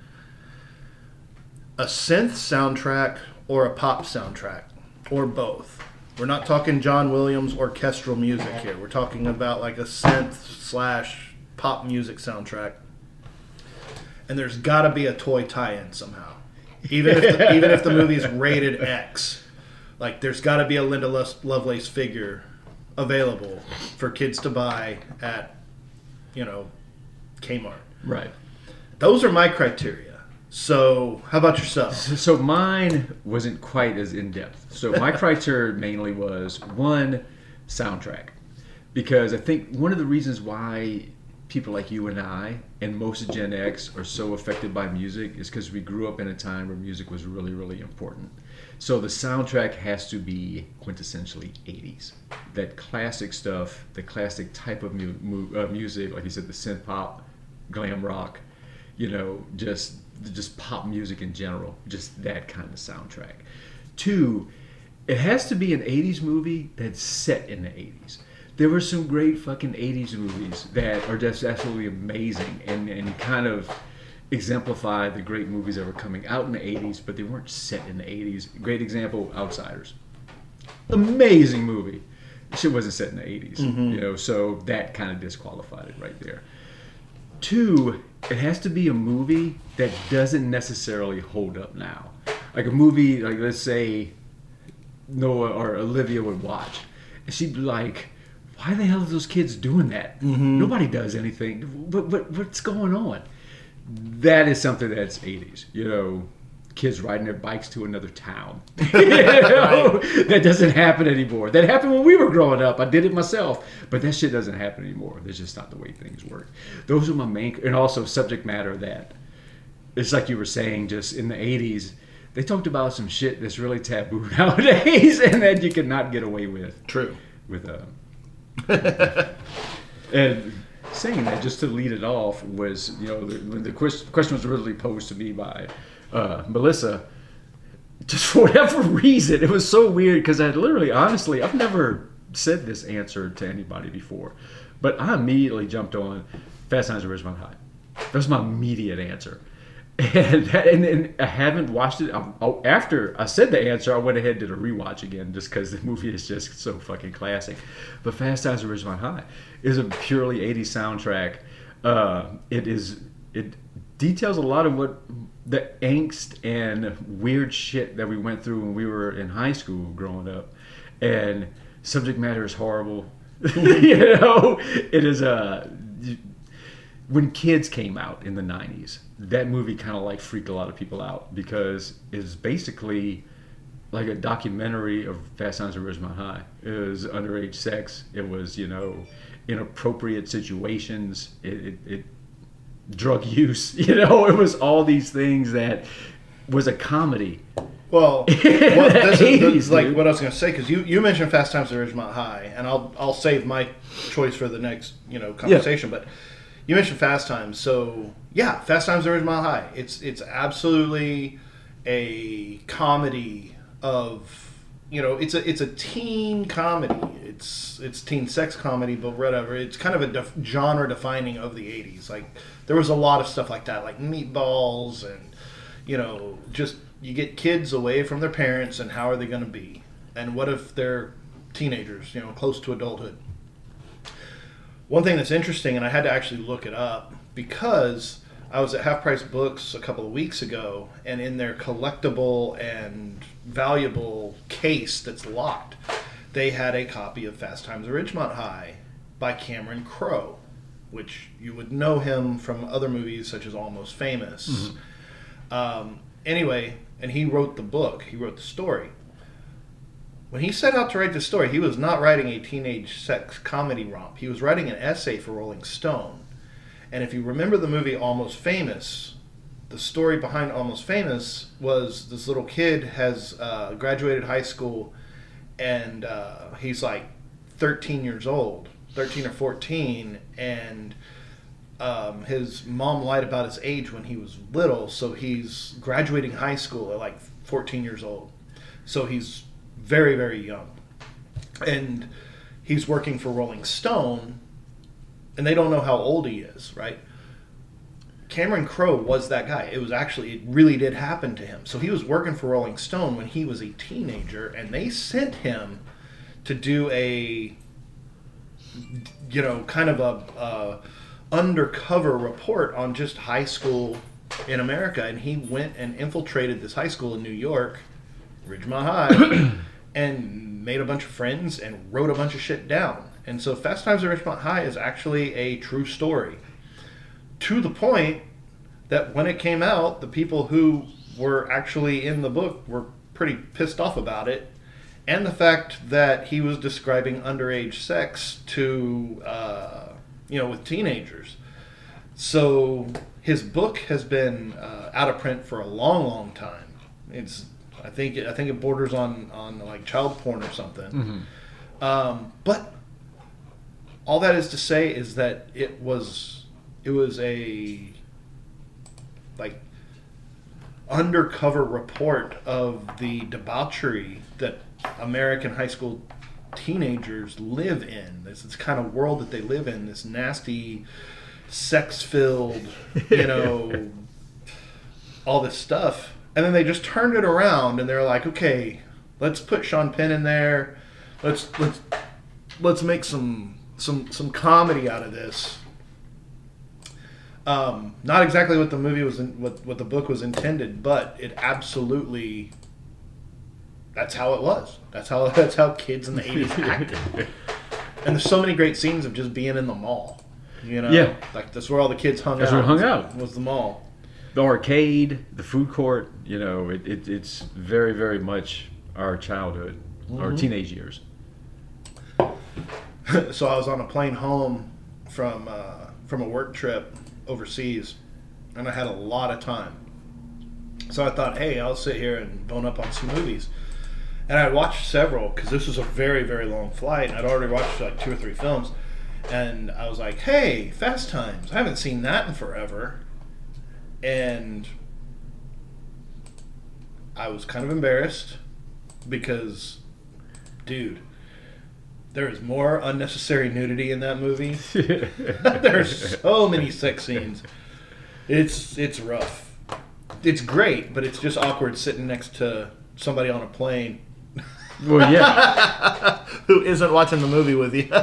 A synth soundtrack or a pop soundtrack, or both. We're not talking John Williams orchestral music here. We're talking about like a synth slash pop music soundtrack. And there's got to be a toy tie-in somehow. Even if the, even if the movie's rated X. Like, there's got to be a Linda Lovelace figure available for kids to buy at, you know, Kmart. right. Those are my criteria. So, how about yourself? So mine wasn't quite as in-depth. So my criteria mainly was, one, soundtrack. Because I think one of the reasons why people like you and I and most of Gen X are so affected by music is because we grew up in a time where music was really, really important. So the soundtrack has to be quintessentially eighties. That classic stuff, the classic type of mu- mu- uh, music, like you said, the synth pop, glam rock, you know, just just pop music in general, just that kind of soundtrack. Two, it has to be an eighties movie that's set in the eighties. There were some great fucking eighties movies that are just absolutely amazing and, and kind of exemplify the great movies that were coming out in the eighties, but they weren't set in the eighties. Great example, Outsiders. Amazing movie. Shit wasn't set in the eighties, Mm-hmm. you know, so that kind of disqualified it right there. Two, it has to be a movie that doesn't necessarily hold up now. Like a movie, like let's say Noah or Olivia would watch, and she'd be like, why the hell are those kids doing that? Mm-hmm. Nobody does anything. What, what, what's going on? That is something that's eighties, you know. kids riding their bikes to another town. You know? That doesn't happen anymore. That happened when we were growing up. I did it myself, but that shit doesn't happen anymore. That's just not the way things work. Those are my main, and also subject matter that it's like you were saying, just in the eighties, they talked about some shit that's really taboo nowadays, and that you cannot get away with. True. With uh, and saying that, just to lead it off, was, you know, when the question was originally posed to me by uh, Melissa, just for whatever reason, it was so weird because I literally, honestly, I've never said this answer to anybody before, but I immediately jumped on Fast Times at Ridgemont High. That was my immediate answer. And, and, and I haven't watched it. I, I, after I said the answer, I went ahead and did a rewatch again just because the movie is just so fucking classic. But Fast Times at Ridgemont High is a purely eighties soundtrack. Uh, it is it details a lot of what the angst and weird shit that we went through when we were in high school growing up. And subject matter is horrible. You know, it is a... Uh, when Kids came out in the nineties, that movie kind of like freaked a lot of people out because it's basically like a documentary of Fast Times at Ridgemont High. It was underage sex. It was, you know, inappropriate situations. It, it, it drug use. You know, it was all these things that was a comedy. Well, well this eighties, is like dude. what I was going to say, because you, you mentioned Fast Times at Ridgemont High, and I'll I'll save my choice for the next, you know, conversation, yeah. But you mentioned Fast Times, so yeah, Fast Times at Ridgemont High. It's it's absolutely a comedy of, you know, it's a it's a teen comedy. It's it's teen sex comedy, but whatever. It's kind of a def- genre defining of the eighties. Like there was a lot of stuff like that, like Meatballs, and you know, just you get kids away from their parents, and how are they going to be? And what if they're teenagers, you know, close to adulthood? One thing that's interesting, and I had to actually look it up, because I was at Half Price Books a couple of weeks ago, and in their collectible and valuable case that's locked, they had a copy of Fast Times at Ridgemont High by Cameron Crowe, which you would know him from other movies such as Almost Famous. Mm-hmm. Um, anyway, and he wrote the book. He wrote the story. When he set out to write this story, he was not writing a teenage sex comedy romp. He was writing an essay for Rolling Stone. And if you remember the movie Almost Famous, the story behind Almost Famous was this little kid has uh, graduated high school, and uh, he's like thirteen years old, thirteen or fourteen, and um, his mom lied about his age when he was little, so he's graduating high school at like fourteen years old. So he's very, very young. And he's working for Rolling Stone, and they don't know how old he is, right? Cameron Crowe was that guy. It was actually, it really did happen to him. So he was working for Rolling Stone when he was a teenager, and they sent him to do a, you know, kind of a, a undercover report on just high school in America. And he went and infiltrated this high school in New York, Ridgemont High, and made a bunch of friends and wrote a bunch of shit down. And so Fast Times at Ridgemont High is actually a true story. To the point that when it came out, the people who were actually in the book were pretty pissed off about it. And the fact that he was describing underage sex to, uh, you know, with teenagers. So his book has been uh, out of print for a long, long time. It's I think it, I think it borders on, on like child porn or something. Mm-hmm. Um, but all that is to say is that it was it was a like undercover report of the debauchery that American high school teenagers live in. This, this kind of world that they live in, this nasty, sex-filled, you know, all this stuff. And then they just turned it around, and they're like, okay, let's put Sean Penn in there. Let's let's let's make some some some comedy out of this. Um, not exactly what the movie was, in, what what the book was intended, but it absolutely. That's how it was. That's how that's how kids in the eighties acted. And there's so many great scenes of just being in the mall. You know, yeah, like that's where all the kids hung that's out. That's where hung out. Was the mall. the arcade, the food court, you know, it, it, it's very, very much our childhood, mm-hmm. our teenage years. So I was on a plane home from uh, from a work trip overseas, and I had a lot of time. So I thought, hey, I'll sit here and bone up on some movies. And I watched several, because this was a very, very long flight, and I'd already watched like two or three films. And I was like, hey, Fast Times. I haven't seen that in forever. And I was kind of embarrassed because, dude, there is more unnecessary nudity in that movie. There's so many sex scenes. It's it's rough. It's great, but it's just awkward sitting next to somebody on a plane. Well, yeah. Who isn't watching the movie with you.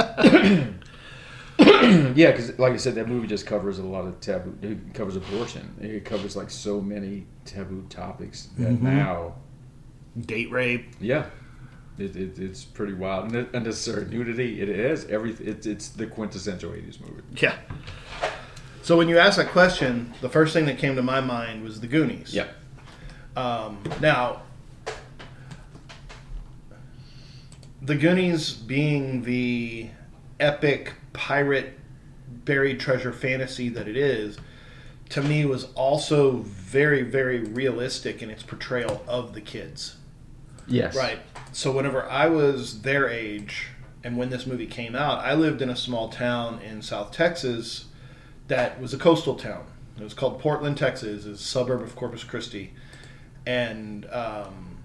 Yeah, because like I said, that movie just covers a lot of taboo. It covers abortion. It covers like so many taboo topics that mm-hmm. now. Date rape. Yeah. It, it, it's pretty wild. And unnecessary nudity, it is. Everything. It's, it's the quintessential eighties movie. Yeah. So when you asked that question, the first thing that came to my mind was The Goonies. Yeah. Um, now, The Goonies being the epic pirate buried treasure fantasy that it is, to me was also very, very realistic in its portrayal of the kids. Yes. Right. So whenever I was their age, and when this movie came out, I lived in a small town in South Texas that was a coastal town. It was called Portland, Texas. It's a suburb of Corpus Christi. And um,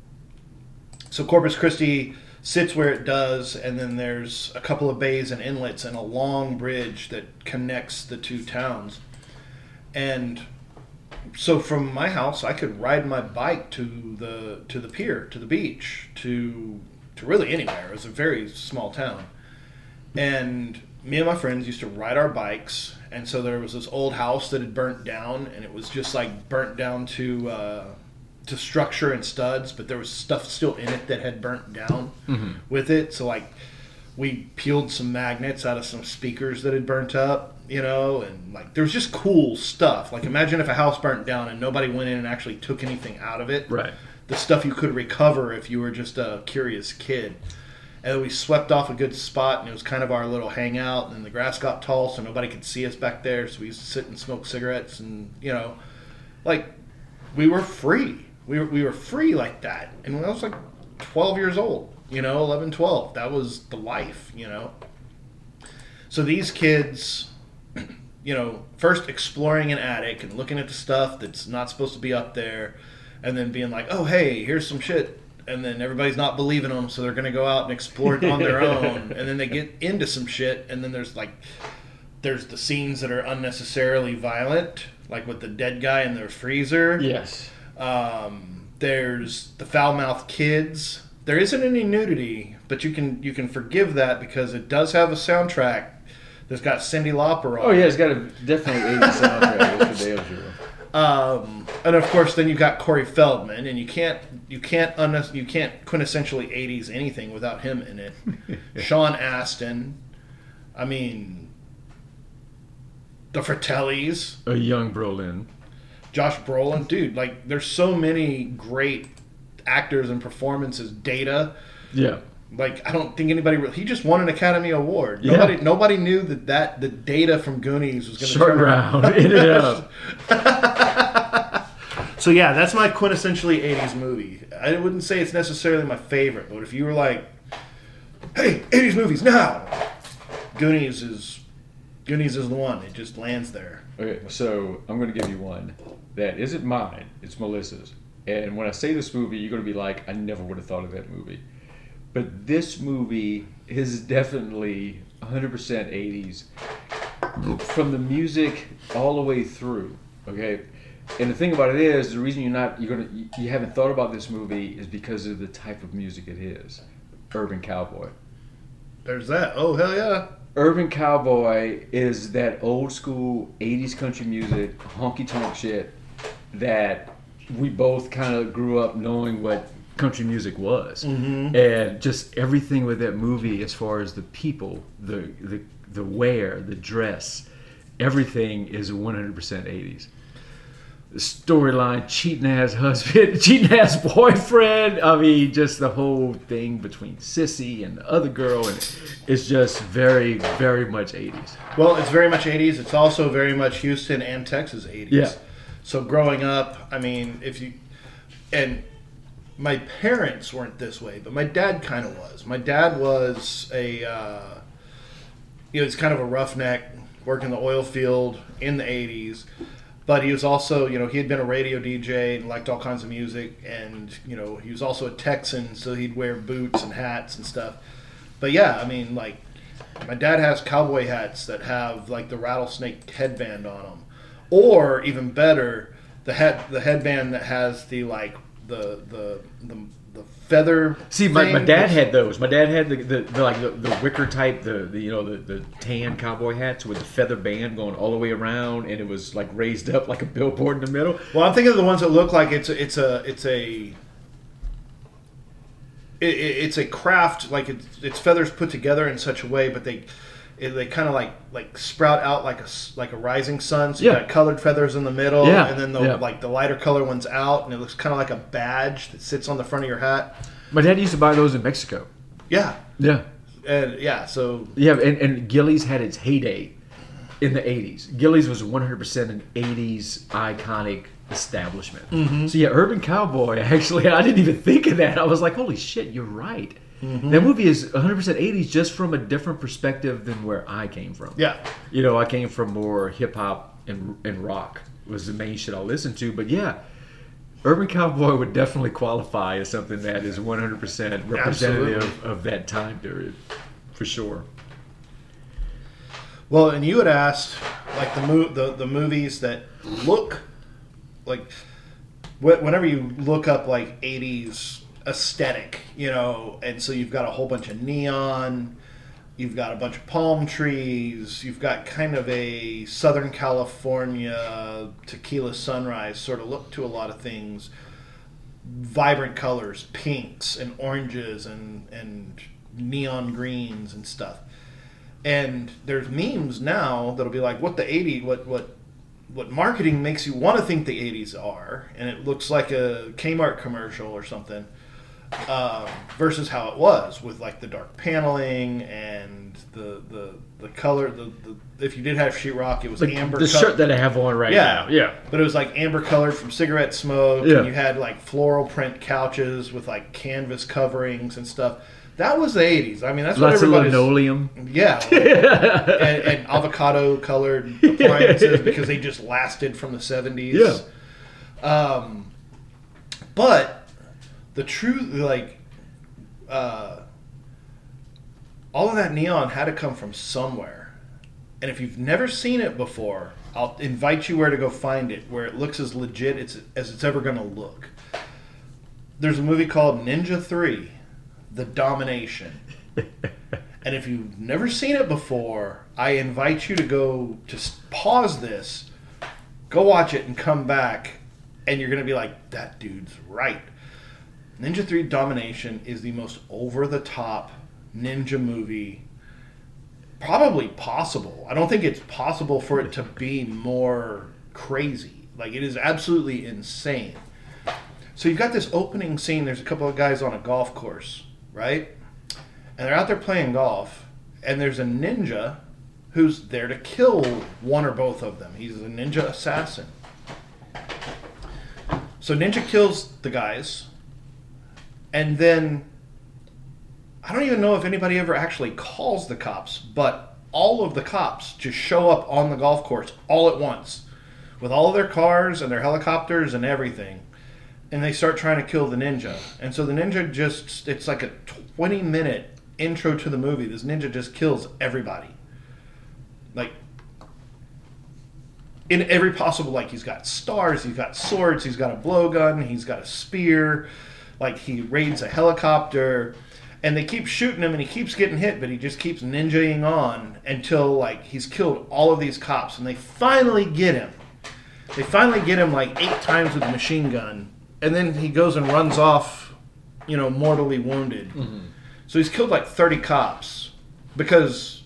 so Corpus Christi sits where it does, and then there's a couple of bays and inlets and a long bridge that connects the two towns. And so from my house, I could ride my bike to the to the pier, to the beach, to to really anywhere. It was a very small town. And me and my friends used to ride our bikes, and so there was this old house that had burnt down, and it was just like burnt down to uh, to structure and studs, but there was stuff still in it that had burnt down mm-hmm. with it. So like we peeled some magnets out of some speakers that had burnt up, you know, and like there was just cool stuff. Like imagine if a house burnt down and nobody went in and actually took anything out of it. Right. The stuff you could recover if you were just a curious kid. And we swept off a good spot, and it was kind of our little hangout, and the grass got tall so nobody could see us back there, so we used to sit and smoke cigarettes, and, you know, like, we were free. We were, we were free like that. And when I was like twelve years old, you know, eleven, twelve, that was the life, you know. So these kids, you know, first exploring an attic and looking at the stuff that's not supposed to be up there, and then being like, oh, hey, here's some shit. And then everybody's not believing them, so they're going to go out and explore it on their own. And then they get into some shit, and then there's like, there's the scenes that are unnecessarily violent, like with the dead guy in their freezer. Yes. Um, there's the foul-mouthed kids. There isn't any nudity, but you can you can forgive that because it does have a soundtrack that's got Cyndi Lauper on. Oh yeah, it's got a definitely eighties soundtrack. That's for damn sure. Um, and of course, then you've got Corey Feldman, and you can't you can't unne- you can't quintessentially eighties anything without him in it. Sean Astin, I mean, the Fratellis, a young Brolin, Josh Brolin, dude. Like, there's so many great actors and performances. Data, yeah. Like, I don't think anybody really... He just won an Academy Award. Yeah. Nobody nobody knew that, that the Data from Goonies was going to turn around. It up. So, yeah, that's my quintessentially eighties movie. I wouldn't say it's necessarily my favorite, but if you were like, hey, eighties movies now, Goonies is Goonies is the one. It just lands there. Okay, so I'm going to give you one that isn't mine. It's Melissa's. And when I say this movie, you're going to be like, I never would have thought of that movie. But this movie is definitely one hundred percent eighties, from the music all the way through. Okay, and the thing about it is, the reason you're not you're gonna you haven't thought about this movie is because of the type of music it is, urban cowboy. There's that. Oh hell yeah! Urban cowboy is that old school eighties country music, honky tonk shit that we both kind of grew up knowing what country music was, mm-hmm. and just everything with that movie, as far as the people, the the the wear, the dress, everything is one hundred percent eighties. storyline, cheating ass husband, cheating ass boyfriend. I mean, just the whole thing between Sissy and the other girl, and it's just very, very much eighties. Well, it's very much eighties. It's also very much Houston and Texas eighties. Yeah. So growing up, I mean, if you and my parents weren't this way, but my dad kind of was. My dad was a uh, you know, he's kind of a roughneck, working the oil field in the eighties. But he was also, you know, he had been a radio D J and liked all kinds of music. And, you know, he was also a Texan, so he'd wear boots and hats and stuff. But, yeah, I mean, like, my dad has cowboy hats that have, like, the rattlesnake headband on them. Or, even better, the head, the headband that has the, like, the the the, the feather See, my, my thing. dad had those. My dad had the, the, the like the, the wicker type, the, the you know the, the tan cowboy hats with the feather band going all the way around, and it was like raised up like a billboard in the middle. Well, I'm thinking of the ones that look like it's a, it's a it's a it, it's a craft, like it's, it's feathers put together in such a way, but they it, they kind of like like sprout out like a s- like a rising sun. So you Yeah. got colored feathers in the middle, Yeah. and then the Yeah. like the lighter color ones out, and it looks kind of like a badge that sits on the front of your hat. My dad used to buy those in Mexico. Yeah, Yeah. and yeah, so Yeah, and, and Gillies had its heyday in the eighties. Gillies was one hundred percent an eighties iconic establishment. Mhm. So yeah, Urban Cowboy, actually, I didn't even think of that. I was like, holy shit, you're right. Mhm. That movie is one hundred percent eighties just from a different perspective than where I came from. Yeah. You know, I came from more hip-hop and, and rock was the main shit I listened to. But yeah, Urban Cowboy would definitely qualify as something that is one hundred percent representative Absolutely. of that time period, for sure. Well, and you had asked, like, the mo- the, the movies that look like, wh- whenever you look up, like, eighties aesthetic, you know, and so you've got a whole bunch of neon, you've got a bunch of palm trees, you've got kind of a Southern California tequila sunrise sort of look to a lot of things, vibrant colors, pinks and oranges and, and neon greens and stuff. And there's memes now that'll be like, what the eighties, what what what marketing makes you want to think the eighties are, and it looks like a Kmart commercial or something, um, versus how it was with like the dark paneling and the the the color. The, the if you did have sheetrock, it was Like amber. the co- shirt that I have on right yeah, now. Yeah. but it was like amber colored from cigarette smoke. Yeah. And you had like floral print couches with like canvas coverings and stuff. That was the eighties. I mean, that's Lots what of everybody's. linoleum. Yeah, and, and avocado colored appliances because they just lasted from the seventies. Yeah. Um, but the truth, like, uh, all of that neon had to come from somewhere. And if you've never seen it before, I'll invite you where to go find it, where it looks as legit as, as it's ever going to look. There's a movie called Ninja three, The Domination. And if you've never seen it before, I invite you to go to s- pause this, go watch it, and come back, and you're going to be like, that dude's right. Ninja three Domination is the most over-the-top ninja movie probably possible. I don't think it's possible for it to be more crazy. Like, it is absolutely insane. So you've got this opening scene. There's a couple of guys on a golf course, right? And they're out there playing golf, and there's a ninja who's there to kill one or both of them. He's a ninja assassin. So Ninja kills the guys, and then I don't even know if anybody ever actually calls the cops, but all of the cops just show up on the golf course all at once with all of their cars and their helicopters and everything. And they start trying to kill the ninja. And so the ninja just, it's like a twenty minute intro to the movie. This ninja just kills everybody. Like, in every possible, like, he's got stars, he's got swords, he's got a blowgun, he's got a spear, like, he raids a helicopter. And they keep shooting him and he keeps getting hit, but he just keeps ninjaing on until, like, he's killed all of these cops. And they finally get him. They finally get him, like, eight times with a machine gun. And then he goes and runs off, you know, mortally wounded. Mm-hmm. So he's killed like thirty cops because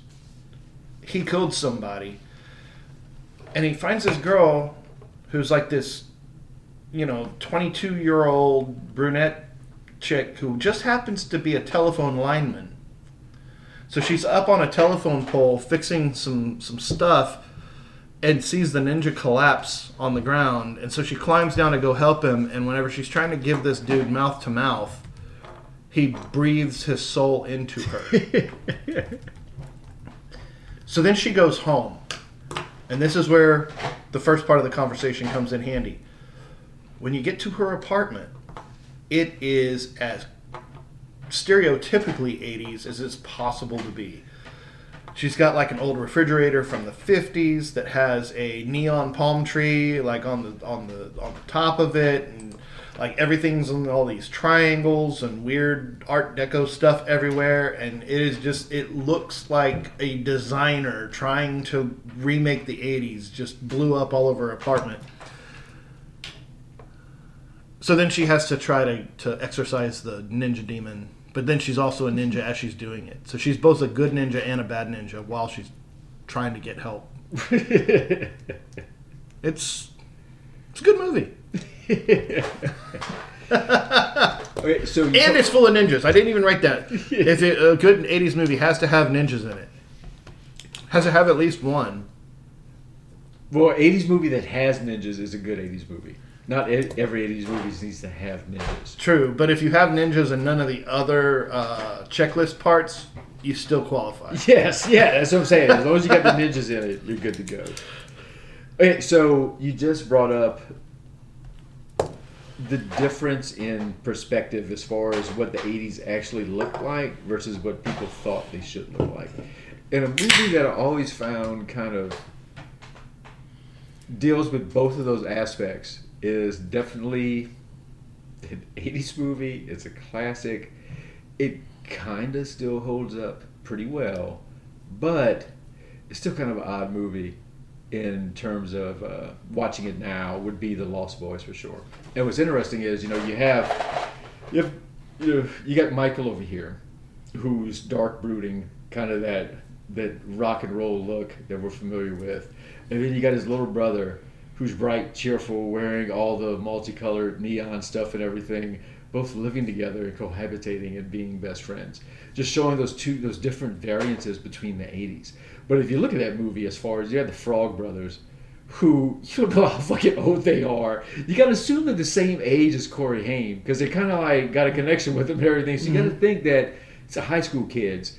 he killed somebody. And he finds this girl who's like this you know, twenty-two-year-old brunette chick who just happens to be a telephone lineman. So she's up on a telephone pole fixing some, some stuff and sees the ninja collapse on the ground. And so she climbs down to go help him. And whenever she's trying to give this dude mouth to mouth, he breathes his soul into her. So then she goes home. And this is where the first part of the conversation comes in handy. When you get to her apartment, it is as stereotypically eighties as it's possible to be. She's got like an old refrigerator from the fifties that has a neon palm tree like on the on the on the top of it, and like everything's in all these triangles and weird Art Deco stuff everywhere, and it is just it looks like a designer trying to remake the eighties just blew up all over her apartment. So then she has to try to, to exorcise the ninja demon. But then she's also a ninja as she's doing it. So she's both a good ninja and a bad ninja while she's trying to get help. it's it's a good movie. Okay, so and it's full of ninjas. I didn't even write that. If it, a good eighties movie has to have ninjas in it. Has to have at least one. Well, eighties movie that has ninjas is a good eighties movie. Not every eighties movie needs to have ninjas. True, but if you have ninjas and none of the other uh, checklist parts, you still qualify. Yes, yeah, that's what I'm saying. As long as you got the ninjas in it, you're good to go. Okay, so you just brought up the difference in perspective as far as what the eighties actually looked like versus what people thought they should look like. And a movie that I always found kind of deals with both of those aspects is definitely an eighties movie. It's a classic. It kind of still holds up pretty well, but it's still kind of an odd movie in terms of uh, watching it now. Would be The Lost Boys for sure. And what's interesting is, you know, you have you have you know, you got Michael over here, who's dark, brooding, kind of that that rock and roll look that we're familiar with, and then you got his little brother, who's bright, cheerful, wearing all the multicolored neon stuff and everything, both living together and cohabitating and being best friends. Just showing those two, those different variances between the eighties. But if you look at that movie, as far as you have the Frog Brothers, who you don't know how fucking old they are. You got to assume they're the same age as Corey Haim because they kind of like got a connection with them and everything. So you mm-hmm. got to think that it's a high school kids.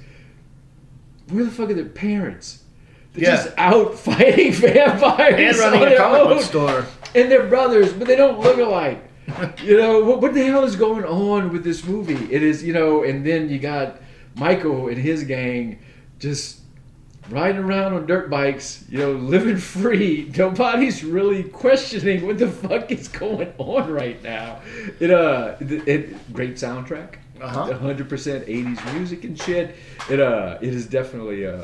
Where the fuck are their parents? They're yeah. just out fighting vampires and running a comic book store. And they're brothers, but they don't look alike. You know, what, what the hell is going on with this movie? It is, you know, and then you got Michael and his gang just riding around on dirt bikes, you know, living free. Nobody's really questioning what the fuck is going on right now. It uh, it, it great soundtrack, uh-huh. one hundred percent eighties music and shit. It uh, it is definitely uh.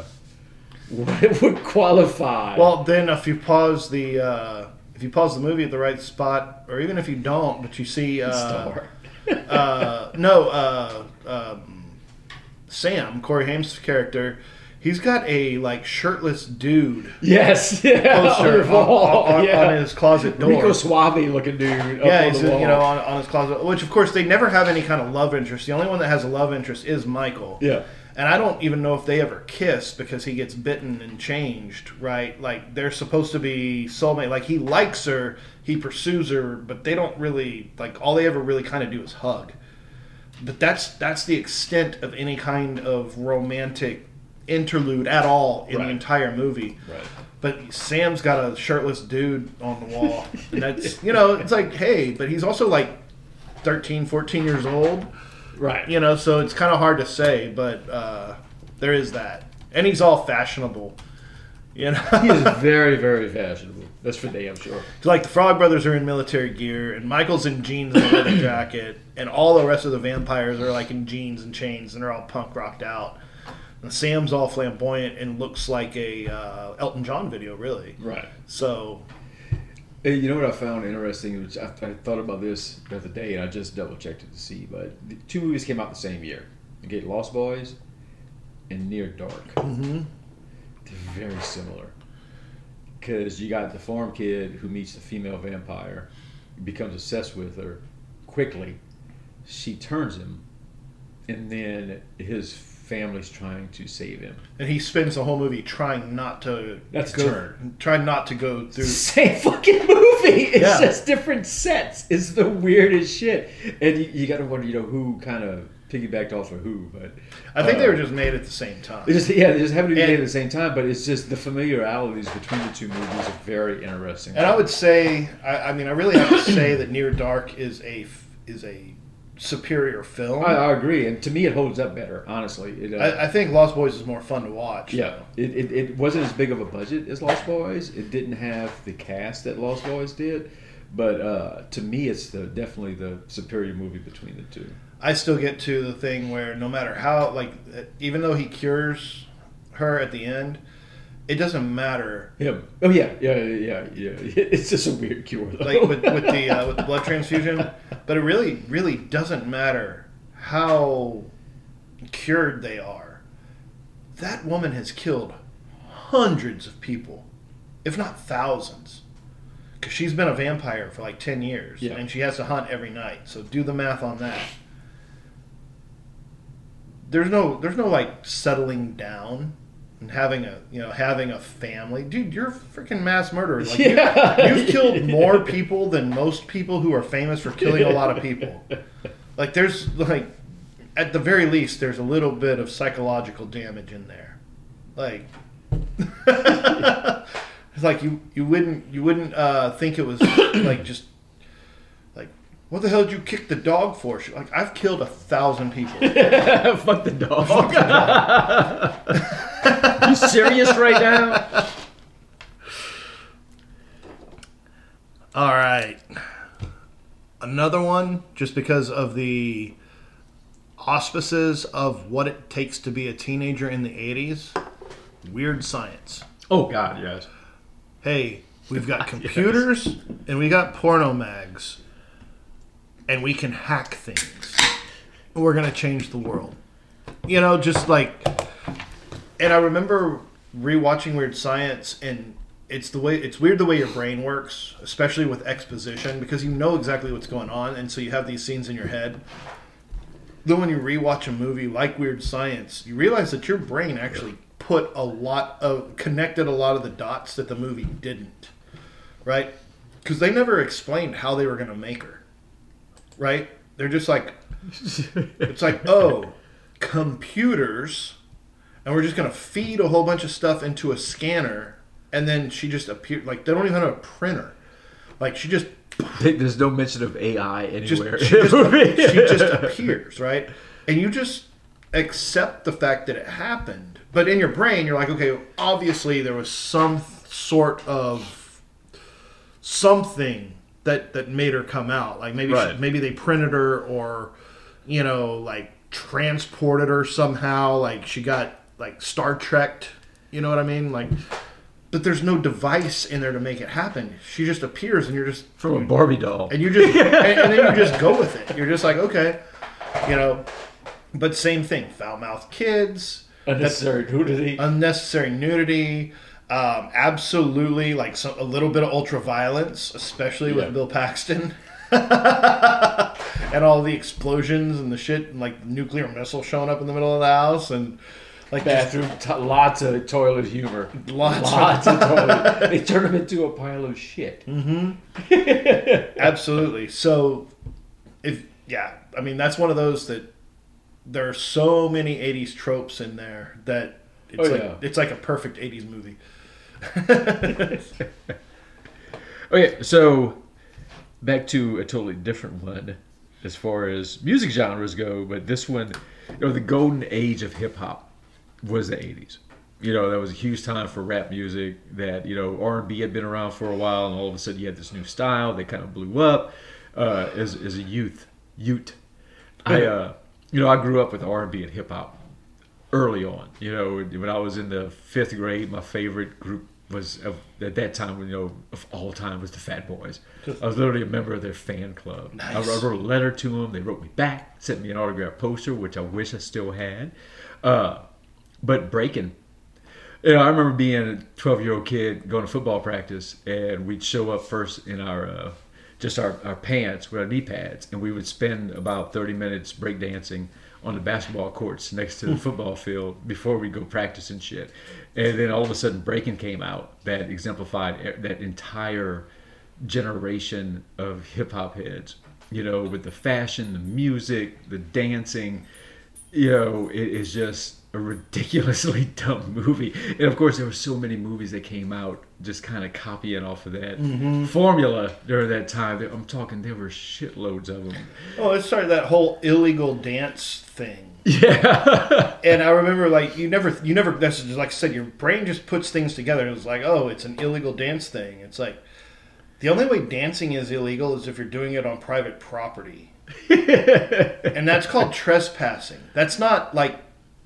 what it would qualify. Well, then if you pause the uh, if you pause the movie at the right spot, or even if you don't, but you see uh, Star. uh, no uh, um, Sam, Corey Haim's character, he's got a like shirtless dude. Yes, yeah, poster on, on, on, yeah. on his closet door. Rico Suave looking dude. Up yeah, on he's the wall. you know on, on his closet. Which of course they never have any kind of love interest. The only one that has a love interest is Michael. Yeah. And I don't even know if they ever kiss because he gets bitten and changed, right? Like, they're supposed to be soulmate. Like, he likes her, he pursues her, but they don't really, like, all they ever really kind of do is hug. But that's that's the extent of any kind of romantic interlude at all in right. the entire movie. Right. But Sam's got a shirtless dude on the wall. And that's, you know, it's like, hey, but he's also like thirteen, fourteen years old. Right. You know, so it's kind of hard to say, but uh, there is that. And he's all fashionable. You know? He is very, very fashionable. That's for damn sure. So, like, the Frog Brothers are in military gear, and Michael's in jeans and a leather jacket, and all the rest of the vampires are, like, in jeans and chains, and they're all punk rocked out. And Sam's all flamboyant and looks like a uh, Elton John video, really. Right. So... Hey, you know what I found interesting, which I, I thought about this the other day, and I just double-checked it to see, but the two movies came out the same year. You get Lost Boys and Near Dark. Mm-hmm. They're very similar. Because you got the farm kid who meets the female vampire, becomes obsessed with her quickly. She turns him, and then his family's trying to save him. And he spends the whole movie trying not to That's go, turn. trying not to go through. Same fucking movie. It's Yeah. just different sets. It's the weirdest shit. And you, you got to wonder, you know, who kind of piggybacked off of who. But I think uh, they were just made at the same time. They just, yeah, they just happen to be And- made at the same time. But it's just the familiarities between the two movies are very interesting. And I would say, I, I mean, I really have to say that Near Dark is a is a superior film. I, I agree, and to me, it holds up better. Honestly, it, uh, I, I think Lost Boys is more fun to watch. yeah, it, it it wasn't as big of a budget as Lost Boys. It didn't have the cast that Lost Boys did, but uh, to me, it's the definitely the superior movie between the two. I still get to the thing where no matter how, like, even though he cures her at the end, it doesn't matter. Yeah. Oh yeah. Yeah. Yeah. Yeah. It's just a weird cure, though. Like with, with the uh, with the blood transfusion, but it really really doesn't matter how cured they are. That woman has killed hundreds of people, if not thousands, because she's been a vampire for like ten years, Yeah. and she has to hunt every night. So do the math on that. There's no there's no like settling down. And having a you know having a family, dude, you're a freaking mass murderer. Like, Yeah. you, you've killed more people than most people who are famous for killing a lot of people. Like, there's like, at the very least, there's a little bit of psychological damage in there. Like, it's like you you wouldn't you wouldn't uh, think it was like just like, what the hell did you kick the dog for? She's like, I've killed a thousand people. Fuck the dog. Fuck the dog. You serious right now? All right. Another one, just because of the auspices of what it takes to be a teenager in the eighties, Weird Science. Oh, God, yes. Hey, we've got computers yes. and we got porno mags, and we can hack things. We're going to change the world. You know, just like... And I remember rewatching Weird Science, and it's the way it's weird the way your brain works, especially with exposition, because you know exactly what's going on, and so you have these scenes in your head. Then when you rewatch a movie like Weird Science, you realize that your brain actually put a lot of connected a lot of the dots that the movie didn't, right? Because they never explained how they were going to make her, right? They're just like, it's like, oh, computers. And we're just going to feed a whole bunch of stuff into a scanner, and then she just appeared. Like, they don't even have a printer. Like, she just... There's no mention of A I anywhere. Just, she, just, she just appears, right? And you just accept the fact that it happened. But in your brain, you're like, okay, obviously there was some sort of something that, that made her come out. Like, maybe right. she, maybe they printed her, or, you know, like, transported her somehow. Like, she got... like Star Trek, you know what I mean? Like, but there's no device in there to make it happen. She just appears, and you're just from a Barbie doll, and you just and, and then you just go with it. You're just like, okay, you know. But same thing, foul-mouthed kids, unnecessary nudity, unnecessary nudity, um, absolutely like some, a little bit of ultra violence, especially yeah. with Bill Paxton. And all the explosions and the shit, and like nuclear missile showing up in the middle of the house, and like bathroom, just, t- lots of toilet humor, lots, lots of, of toilet. They turn him into a pile of shit. Mm-hmm. Absolutely. So, if yeah, I mean that's one of those that there are so many eighties tropes in there that it's oh, like yeah. it's like a perfect eighties movie. Okay, so back to a totally different one as far as music genres go, but this one, you know, the golden age of hip hop was the eighties. You know, that was a huge time for rap music. That, you know, R and B had been around for a while, and all of a sudden you had this new style that kind of blew up. Uh, as as a youth, Ute, I uh, you know, I grew up with R and B and hip hop early on. You know, when I was in the fifth grade, my favorite group was of, at that time, you know, of all time was the Fat Boys. I was literally a member of their fan club. Nice. I wrote a letter to them. They wrote me back, sent me an autographed poster, which I wish I still had. Uh, but breaking, you know, I remember being a twelve-year-old kid going to football practice, and we'd show up first in our uh, just our, our pants with our knee pads, and we would spend about thirty minutes breakdancing on the basketball courts next to the football field before we go practice and shit. And then all of a sudden breaking came out that exemplified that entire generation of hip-hop heads, you know, with the fashion, the music, the dancing. You know, it is just a ridiculously dumb movie. And of course, there were so many movies that came out just kind of copying off of that Mhm. formula during that time. I'm talking, there were shitloads of them. Oh, it started that whole illegal dance thing. Yeah. And I remember, like, you never, you never, that's just, like I said, your brain just puts things together. It was like, oh, it's an illegal dance thing. It's like, the only way dancing is illegal is if you're doing it on private property. And that's called trespassing. That's not like,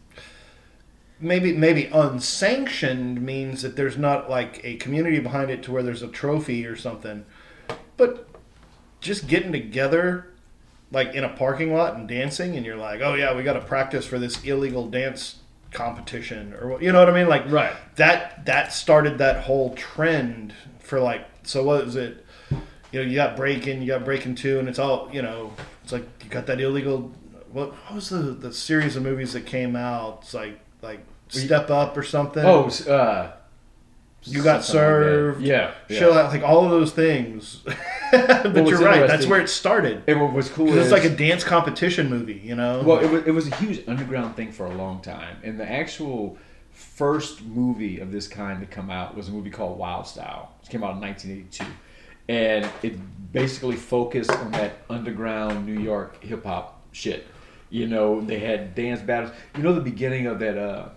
maybe maybe unsanctioned means that there's not like a community behind it to where there's a trophy or something. But just getting together like in a parking lot and dancing, and you're like, oh yeah, we got to practice for this illegal dance competition, or what, you know what I mean? Like, right. That that started that whole trend for like, so what was it? You know, you got Breakin', you got Breakin' two, and it's all, you know, it's like you got that illegal. What, what was the the series of movies that came out? It's like like Step Up or something. Oh, uh, You Got Served. Like yeah, yeah. Show like all of those things. But Well, you're right. That's where it started. And what was cool 'Cause is it's like a dance competition movie, you know. Well, it was, it was a huge underground thing for a long time, and the actual first movie of this kind to come out was a movie called Wild Style. It came out in nineteen eighty-two, and it basically focused on that underground New York hip hop shit. You know, they had dance battles. You know, the beginning of that uh,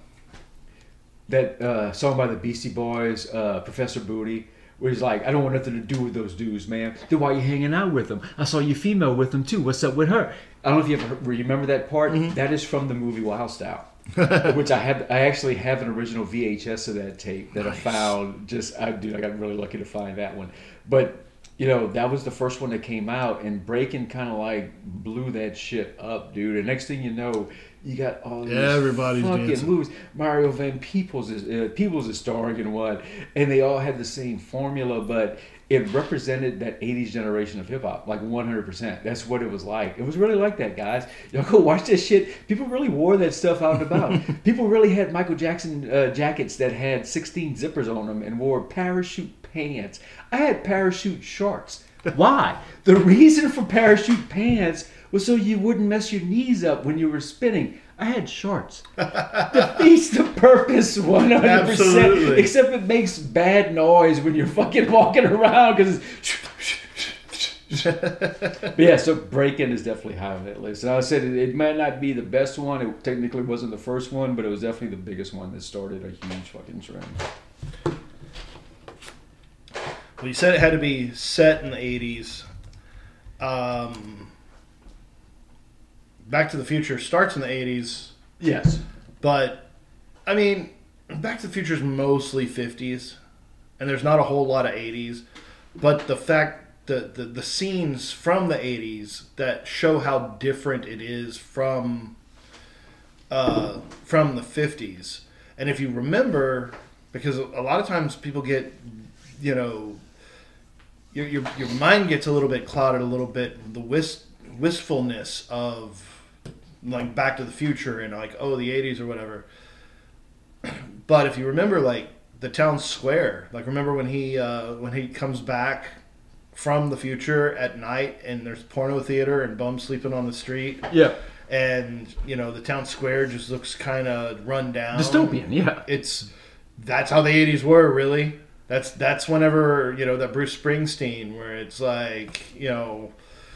that uh, song by the Beastie Boys, uh, Professor Booty, where he's like, I don't want nothing to do with those dudes, man. Then why you hanging out with them? I saw you female with them too. What's up with her? I don't know if you ever remember that part. Mm-hmm. That is from the movie Wild Style, which I had. I actually have an original V H S of that tape that nice. I found. Just, I dude, I got really lucky to find that one. But you know, that was the first one that came out, and Breakin' kind of like blew that shit up, dude. And next thing you know, you got all these Everybody's fucking dancing. movies. Mario Van Peebles is uh, Peebles is starring in one, and they all had the same formula, but it represented that eighties generation of hip hop, like one hundred percent. That's what it was like. It was really like that, guys. Y'all go watch this shit. People really wore that stuff out and about. People really had Michael Jackson uh, jackets that had sixteen zippers on them and wore parachute pants. I had parachute shorts. Why? The reason for parachute pants was so you wouldn't mess your knees up when you were spinning. I had shorts. Defeats the purpose one hundred percent. Absolutely. Except it makes bad noise when you're fucking walking around because it's... But yeah, so Breakin' is definitely high on that list. And I said it, it might not be the best one. It technically wasn't the first one, but it was definitely the biggest one that started a huge fucking trend. Well, you said it had to be set in the eighties. Um, Back to the Future starts in the eighties. Yes. But, I mean, Back to the Future is mostly fifties. And there's not a whole lot of eighties. But the fact, the, the, the scenes from the eighties that show how different it is from, uh, from the fifties. And if you remember, because a lot of times people get, you know, your your your mind gets a little bit clouded a little bit, the wist, wistfulness of like Back to the Future and like, oh, the eighties or whatever. But if you remember, like the town square, like remember when he uh, when he comes back from the future at night and there's porno theater and bums sleeping on the street. Yeah. And you know the town square just looks kind of run down. Dystopian, yeah. It's that's how the eighties were, really. That's that's whenever, you know, that Bruce Springsteen, where it's like, you know,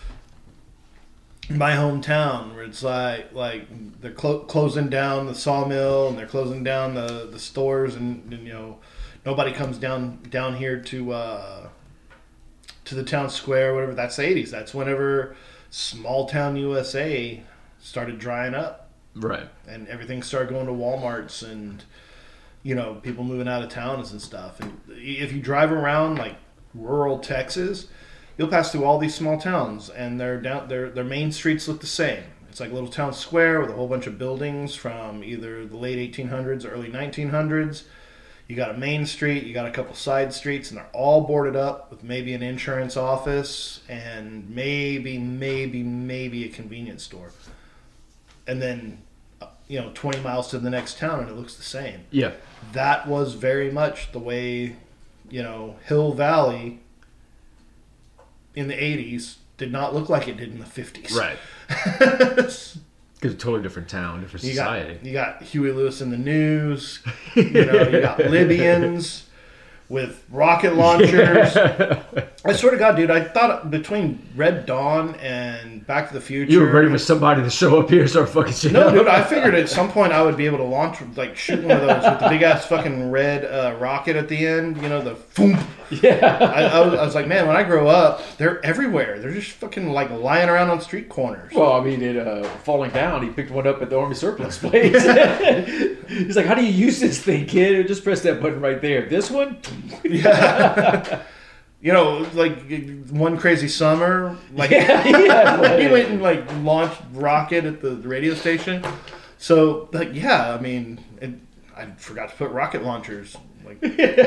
my hometown, where it's like like they're clo- closing down the sawmill and they're closing down the, the stores and, and you know nobody comes down down here to uh, to the town square, whatever. That's the eighties. That's whenever small town U S A started drying up, right? And everything started going to Walmarts and, you know, people moving out of towns and stuff. And if you drive around like rural Texas, you'll pass through all these small towns, and their down their their main streets look the same. It's like a little town square with a whole bunch of buildings from either the late eighteen hundreds or early nineteen hundreds. You got a main street, you got a couple side streets, and they're all boarded up with maybe an insurance office and maybe, maybe, maybe a convenience store. And then, you know, twenty miles to the next town, and it looks the same. Yeah. That was very much the way, you know, Hill Valley in the eighties did not look like it did in the fifties. Right. Because a totally different town, different you society. Got, you got Huey Lewis in the news. You know, you got Libyans with rocket launchers. Yeah. I swear to God, dude, I thought between Red Dawn and Back to the Future, you were ready for somebody to show up here and start fucking shit No, up. dude, I figured at some point I would be able to launch, like, shoot one of those with the big ass fucking red uh, rocket at the end. You know, the foom. Yeah. I, I, was, I was like, man, when I grow up, they're everywhere. They're just fucking like lying around on street corners. Well, I mean, it uh, falling down, he picked one up at the Army surplus place. He's like, how do you use this thing, kid? Just press that button right there. This one? Yeah. You know, like One Crazy Summer, like yeah, yeah, he went and like launched rocket at the radio station. So, like, yeah, I mean, it, I forgot to put rocket launchers. Like,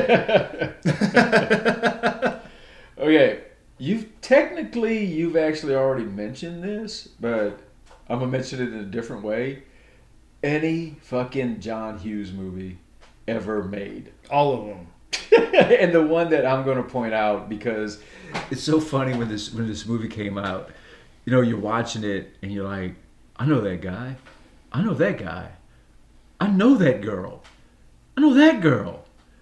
okay, you've technically you've actually already mentioned this, but I'm gonna mention it in a different way. Any fucking John Hughes movie ever made, all of them. And the one that I'm going to point out because it's so funny when this when this movie came out, you know, you're watching it and you're like, I know that guy, I know that guy, I know that girl, I know that girl.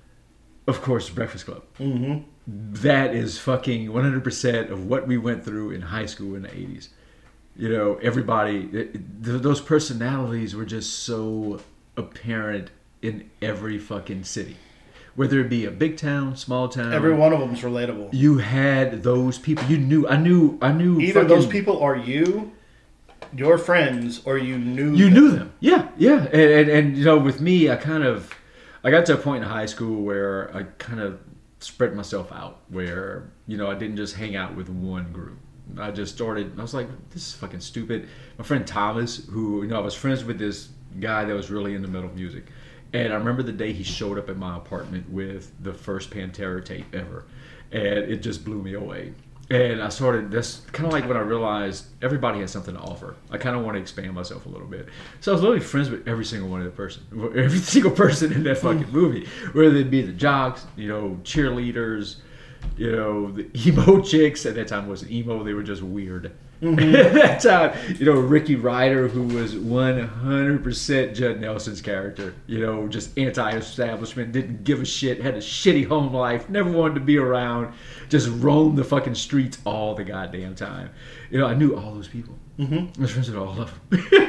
Of course, Breakfast Club. Mm-hmm. That is fucking one hundred percent of what we went through in high school in the eighties. You know, everybody, it, th- those personalities were just so apparent in every fucking city. Whether it be a big town, small town, every one of them is relatable. You had those people. You knew. I knew. I knew. Either fucking, those people are you, your friends, or you knew. You them. knew them. Yeah, yeah. And, and and you know, with me, I kind of, I got to a point in high school where I kind of spread myself out. Where you know, I didn't just hang out with one group. I just started. I was like, this is fucking stupid. My friend Thomas, who you know, I was friends with this guy that was really into metal music. And I remember the day he showed up at my apartment with the first Pantera tape ever. And it just blew me away. And I started, that's kind of like when I realized everybody has something to offer. I kind of want to expand myself a little bit. So I was literally friends with every single one of the person, every single person in that fucking movie. Whether it be the jocks, you know, cheerleaders, you know, the emo chicks. At that time it wasn't emo, they were just weird. Mm-hmm. At that time, you know, Ricky Ryder, who was one hundred percent Judd Nelson's character, you know, just anti-establishment, didn't give a shit, had a shitty home life, never wanted to be around, just roamed the fucking streets all the goddamn time. You know, I knew all those people. Mm-hmm. I was friends with all of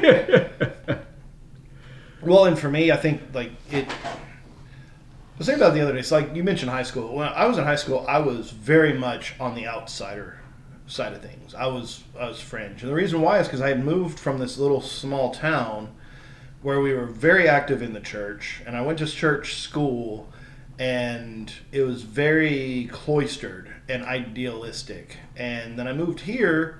them. Well, and for me, I think, like, it... I was thinking about it the other day. It's like you mentioned high school. When I was in high school, I was very much on the outsider side of things. I was I was fringe. And the reason why is because I had moved from this little small town where we were very active in the church. And I went to church school, and it was very cloistered and idealistic. And then I moved here,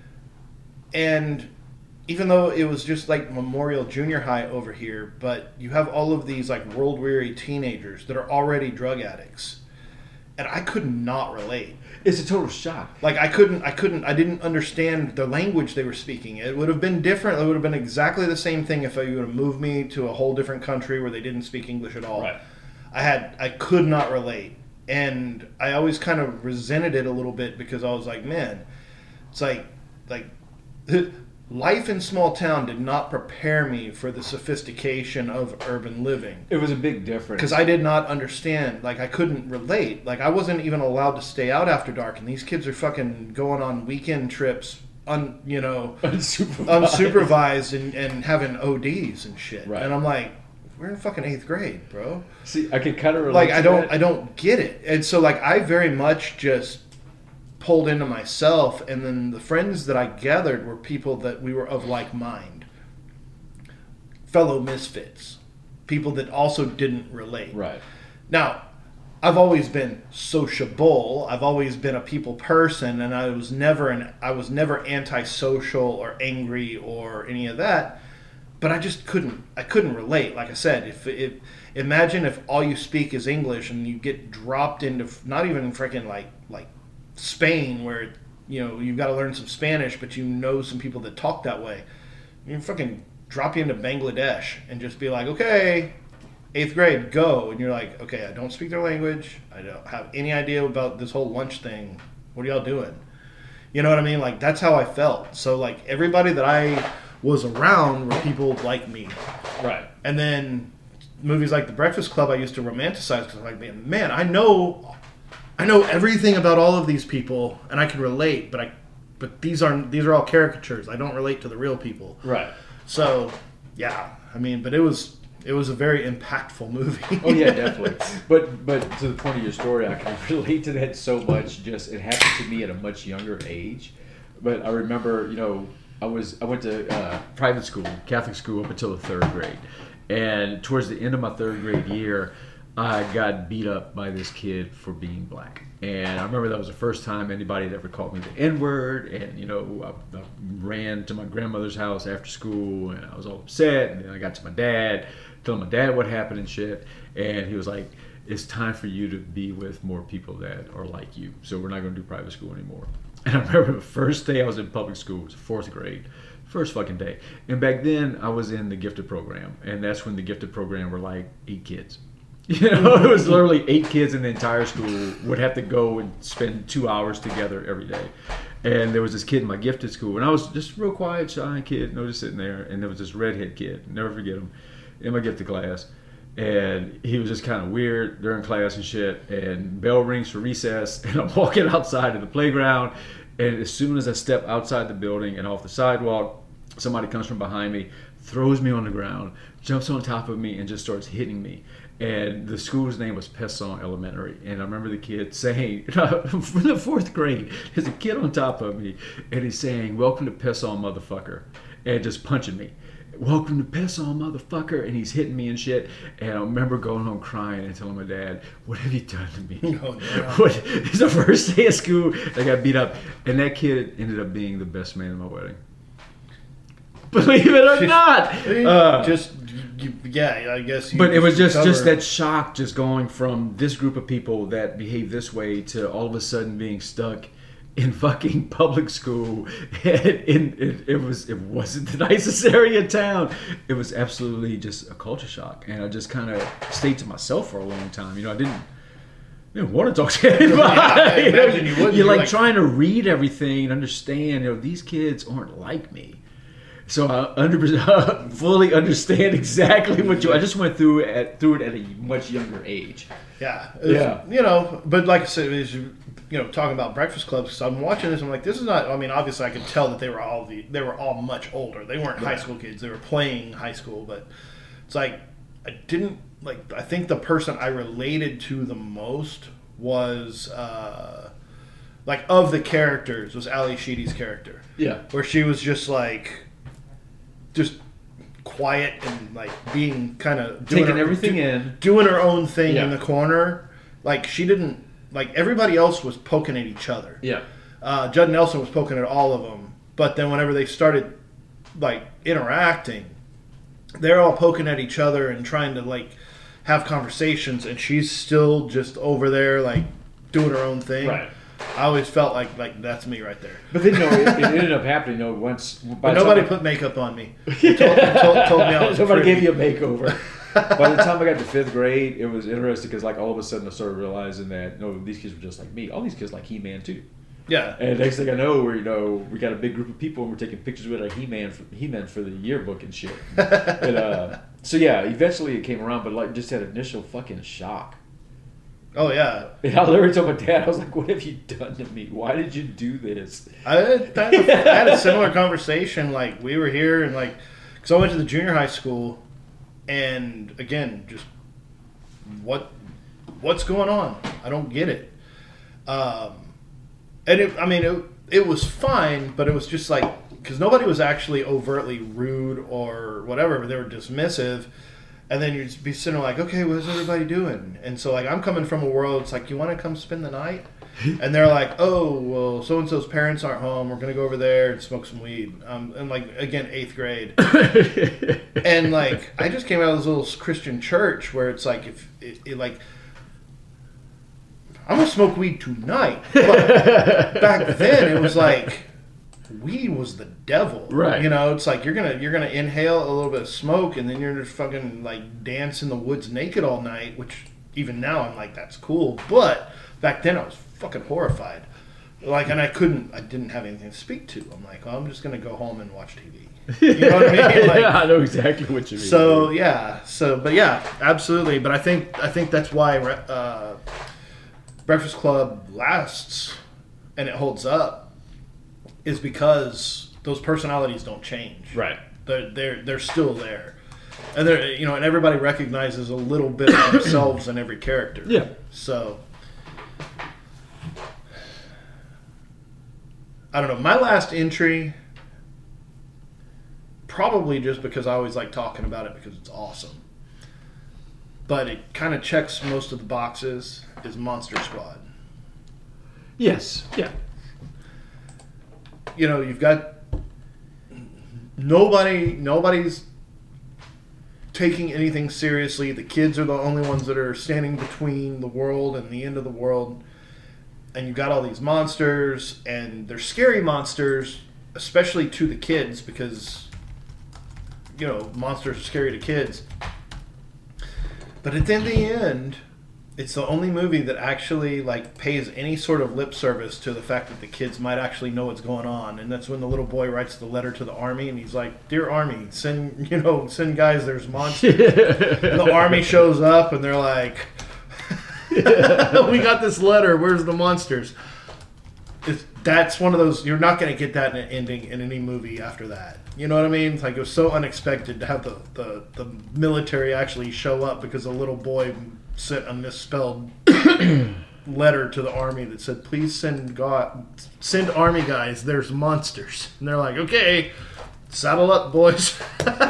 and even though it was just like Memorial Junior High over here, but you have all of these like world-weary teenagers that are already drug addicts, and I could not relate. It's a total shock. Like I couldn't, I couldn't, I didn't understand the language they were speaking. It would have been different. It would have been exactly the same thing if you would have moved me to a whole different country where they didn't speak English at all. Right. I had, I could not relate, and I always kind of resented it a little bit because I was like, man, it's like, like. Life in small town did not prepare me for the sophistication of urban living. It was a big difference. Because I did not understand. Like, I couldn't relate. Like, I wasn't even allowed to stay out after dark. And these kids are fucking going on weekend trips, un, you know, unsupervised, unsupervised and, and having O Ds and shit. Right. And I'm like, we're in fucking eighth grade, bro. See, I could kind of relate Like, to I don't, that. I don't get it. And so, like, I very much just pulled into myself, and then the friends that I gathered were people that we were of like mind, fellow misfits, people that also didn't relate. Right. Now, I've always been sociable. I've always been a people person, and I was never an I was never antisocial or angry or any of that. but I just couldn't. I couldn't relate. Like I said, if if imagine if all you speak is English and you get dropped into not even freaking like like Spain where you know you've got to learn some Spanish, but you know some people that talk that way. You fucking drop you into Bangladesh and just be like, okay, eighth grade, go, and you're like, okay, I don't speak their language. I don't have any idea about this whole lunch thing. What are y'all doing? You know what I mean? Like that's how I felt. So like everybody that I was around were people like me. Right. And then movies like The Breakfast Club I used to romanticize because I'm like, man, man, I know I know everything about all of these people and I can relate, but I but these aren't these are all caricatures. I don't relate to the real people. Right. So, yeah. I mean, but it was it was a very impactful movie. Oh yeah, definitely. But but to the point of your story, I can relate to that so much. Just it happened to me at a much younger age. But I remember, you know, I was I went to uh, private school, Catholic school, up until the third grade, and towards the end of my third grade year, I got beat up by this kid for being black. And I remember that was the first time anybody had ever called me the N-word. And, you know, I, I ran to my grandmother's house after school, and I was all upset. And then I got to my dad, telling my dad what happened and shit. And he was like, it's time for you to be with more people that are like you. So we're not going to do private school anymore. And I remember the first day I was in public school, it was fourth grade. First fucking day. And back then, I was in the gifted program. And that's when the gifted program were like eight kids. You know, it was literally eight kids in the entire school would have to go and spend two hours together every day. And there was this kid in my gifted school, and I was just a real quiet, shy kid, no, just sitting there. And there was this redhead kid, never forget him, in my gifted class. And he was just kind of weird during class and shit. And bell rings for recess, and I'm walking outside of the playground. And as soon as I step outside the building and off the sidewalk, somebody comes from behind me, throws me on the ground, jumps on top of me, and just starts hitting me. And the school's name was Pesson Elementary. And I remember the kid saying, from the fourth grade, there's a kid on top of me, and he's saying, welcome to Pesson, motherfucker, and just punching me. Welcome to Pesson, motherfucker, and he's hitting me and shit. And I remember going home crying and telling my dad, what have you done to me? Oh, no. What, it's the first day of school, I got beat up. And that kid ended up being the best man at my wedding. Believe it or not. Uh, just you, yeah, I guess. You but it was just, cover. just that shock, just going from this group of people that behave this way to all of a sudden being stuck in fucking public school. And it, it was it wasn't the nicest area in town. It was absolutely just a culture shock, and I just kind of stayed to myself for a long time. You know, I didn't. I didn't want to talk to anybody. Yeah, I you know, imagine you wouldn't. You're like, like trying to read everything and understand. You know, these kids aren't like me. So I under, fully understand exactly what you. I just went through at through it at a much younger age. Yeah, yeah. You know, but like I said, is you know talking about Breakfast Club. Because I'm watching this, I'm like, this is not. I mean, obviously, I could tell that they were all the they were all much older. They weren't high school kids. They were playing high school, but it's like I didn't like. I think the person I related to the most was uh, like of the characters was Ali Sheedy's character. Yeah, where she was just like. Just quiet and like being kind of taking her, everything do, in, doing her own thing yeah. in the corner. Like she didn't like everybody else was poking at each other. Yeah, uh, Judd Nelson was poking at all of them, but then whenever they started like interacting, they're all poking at each other and trying to like have conversations, and she's still just over there like doing her own thing. Right. I always felt like like that's me right there. But then, you know, it, it ended up happening. You know, once by nobody put makeup on me. They told, told, told me I was nobody pretty. gave you a makeover. By the time I got to fifth grade, it was interesting because, like, all of a sudden I started realizing that no, these kids were just like me. All these kids like He-Man too. Yeah. And next thing I know, we you know we got a big group of people and we're taking pictures with our He-Man for, He-Man for the yearbook and shit. and, uh, so yeah, eventually it came around, but like just that initial fucking shock. Oh yeah. And I literally told my dad, I was like, "What have you done to me? Why did you do this?" I had, I had a similar conversation. Like we were here and like, because I went to the junior high school, and again, just what what's going on? I don't get it. Um, and it, I mean, it it was fine, but it was just like because nobody was actually overtly rude or whatever, but they were dismissive. And then you'd be sitting there like, okay, what's everybody doing? And so, like, I'm coming from a world, it's like, you want to come spend the night? and they're like, "Oh, well, so and so's parents aren't home. We're gonna go over there and smoke some weed." Um, and like again, eighth grade, and like I just came out of this little Christian church where it's like if it, it like. I'm gonna smoke weed tonight. But back then, it was like weed was the devil, right? You know, it's like you're gonna you're gonna inhale a little bit of smoke, and then you're just fucking like dance in the woods naked all night. Which even now I'm like, that's cool. But back then I was fucking horrified. Like, and I couldn't, I didn't have anything to speak to. I'm like, well, I'm just gonna go home and watch T V. You know what I mean? Like, yeah, I know exactly what you mean. So yeah, so but yeah, absolutely. But I think I think that's why. Uh, Breakfast Club lasts and it holds up is because those personalities don't change. Right. They're they're they're still there. And they're you know, and everybody recognizes a little bit of themselves in every character. Yeah. So I don't know. My last entry, probably just because I always like talking about it because it's awesome. But it kind of checks most of the boxes, is Monster Squad. Yes. Yeah. You know, you've got nobody, nobody's taking anything seriously. The kids are the only ones that are standing between the world and the end of the world. And you've got all these monsters, and they're scary monsters, especially to the kids, because, you know, monsters are scary to kids. But at the end, it's the only movie that actually like pays any sort of lip service to the fact that the kids might actually know what's going on. And that's when the little boy writes the letter to the army, and he's like, "Dear Army, send you know send guys. There's monsters." And the army shows up, and they're like, "We got this letter. Where's the monsters?" It's, that's one of those. You're not going to get that in an ending in any movie after that. You know what I mean? It's like it was so unexpected to have the, the, the military actually show up because a little boy sent a misspelled letter to the army that said, "Please send God, send army guys. There's monsters." And they're like, "Okay, saddle up, boys."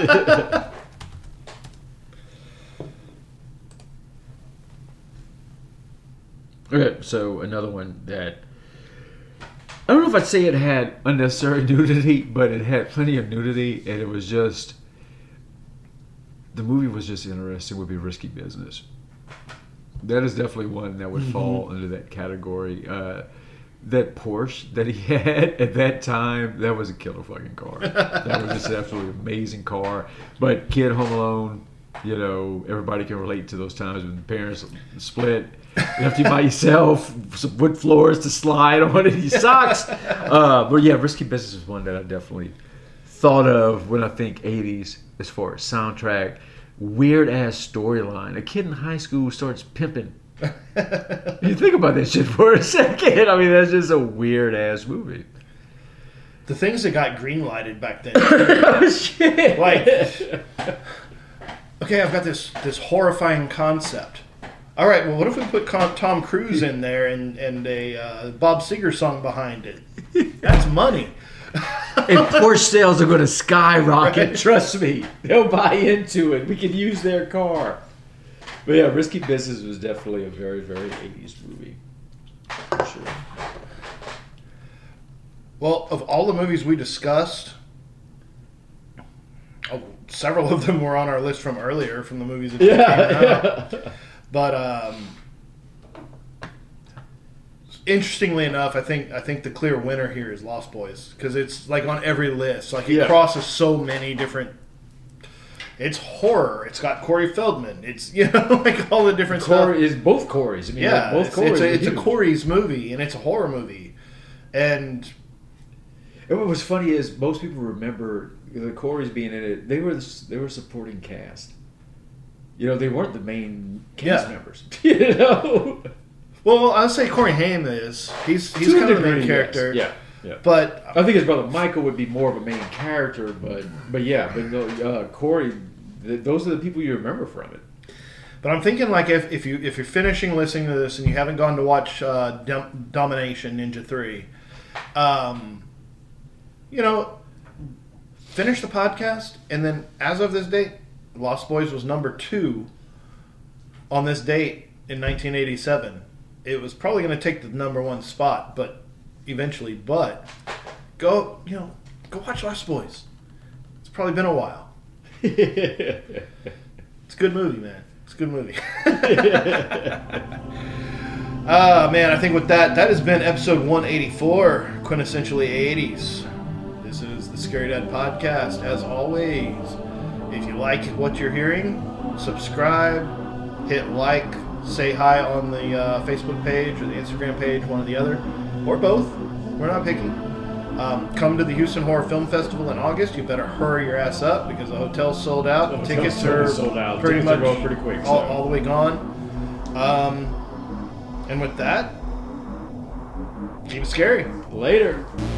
Okay, so another one that I don't know if I'd say it had unnecessary nudity, but it had plenty of nudity, and it was just the movie was just interesting. Would be Risky Business. That is definitely one that would mm-hmm. fall under that category. Uh, that Porsche that he had at that time, that was a killer fucking car. That was just an absolutely amazing car. But Kid, Home Alone, you know, everybody can relate to those times when parents split. Left you by yourself, some wood floors to slide on, and he sucks. Uh, but yeah, Risky Business is one that I definitely thought of when I think eighties as far as soundtrack. Weird ass storyline. A kid in high school starts pimping. You think about that shit for a second. I mean, that's just a weird ass movie. The things that got green lighted back then. Oh shit! Like, okay, I've got this this horrifying concept. All right, well, what if we put Tom Cruise in there and, and a uh, Bob Seger song behind it? That's money. And Porsche sales are going to skyrocket. Right. Trust me. They'll buy into it. We can use their car. But yeah, Risky Business was definitely a very, very eighties movie. For sure. Well, of all the movies we discussed, oh, several of them were on our list from earlier, from the movies that yeah, came out. Yeah. But um, interestingly enough, I think I think the clear winner here is Lost Boys, because it's like on every list. Like it yeah. crosses so many different. It's horror. It's got Corey Feldman. It's you know like all the different Corey stuff. Is both Coreys. I mean, yeah, like both it's, Coreys. It's, a, it's a Corey's movie, and it's a horror movie, and. And what was funny is most people remember the Coreys being in it. They were the, they were supporting cast. You know, they weren't the main cast yeah. members. You know. Well, I'll say Corey Haim is. He's he's to kind of the main character. Yes. Yeah, yeah. But I think his brother Michael would be more of a main character. But but yeah, but uh, Corey, th- those are the people you remember from it. But I'm thinking like if, if you if you're finishing listening to this and you haven't gone to watch uh, Dom- Domination Ninja three, um, you know, finish the podcast and then as of this date, Lost Boys was number two on this date in nineteen eighty-seven it was probably going to take the number one spot, but eventually. But go, you know, go watch Lost Boys. It's probably been a while. It's a good movie, man. It's a good movie. Ah, uh, man, I think with that, that has been episode one eighty-four, Quintessentially eighties. This is the Scary Dad Podcast. As always, if you like what you're hearing, subscribe, hit like, say hi on the uh, Facebook page or the Instagram page, one or the other, or both. We're not picky. Um, come to the Houston Horror Film Festival in August. You better hurry your ass up because the hotel's sold out. The Tickets hotel's are sold out. pretty Tickets much are going pretty quick, all, so. all the way gone. Um, and with that, keep it scary. Later.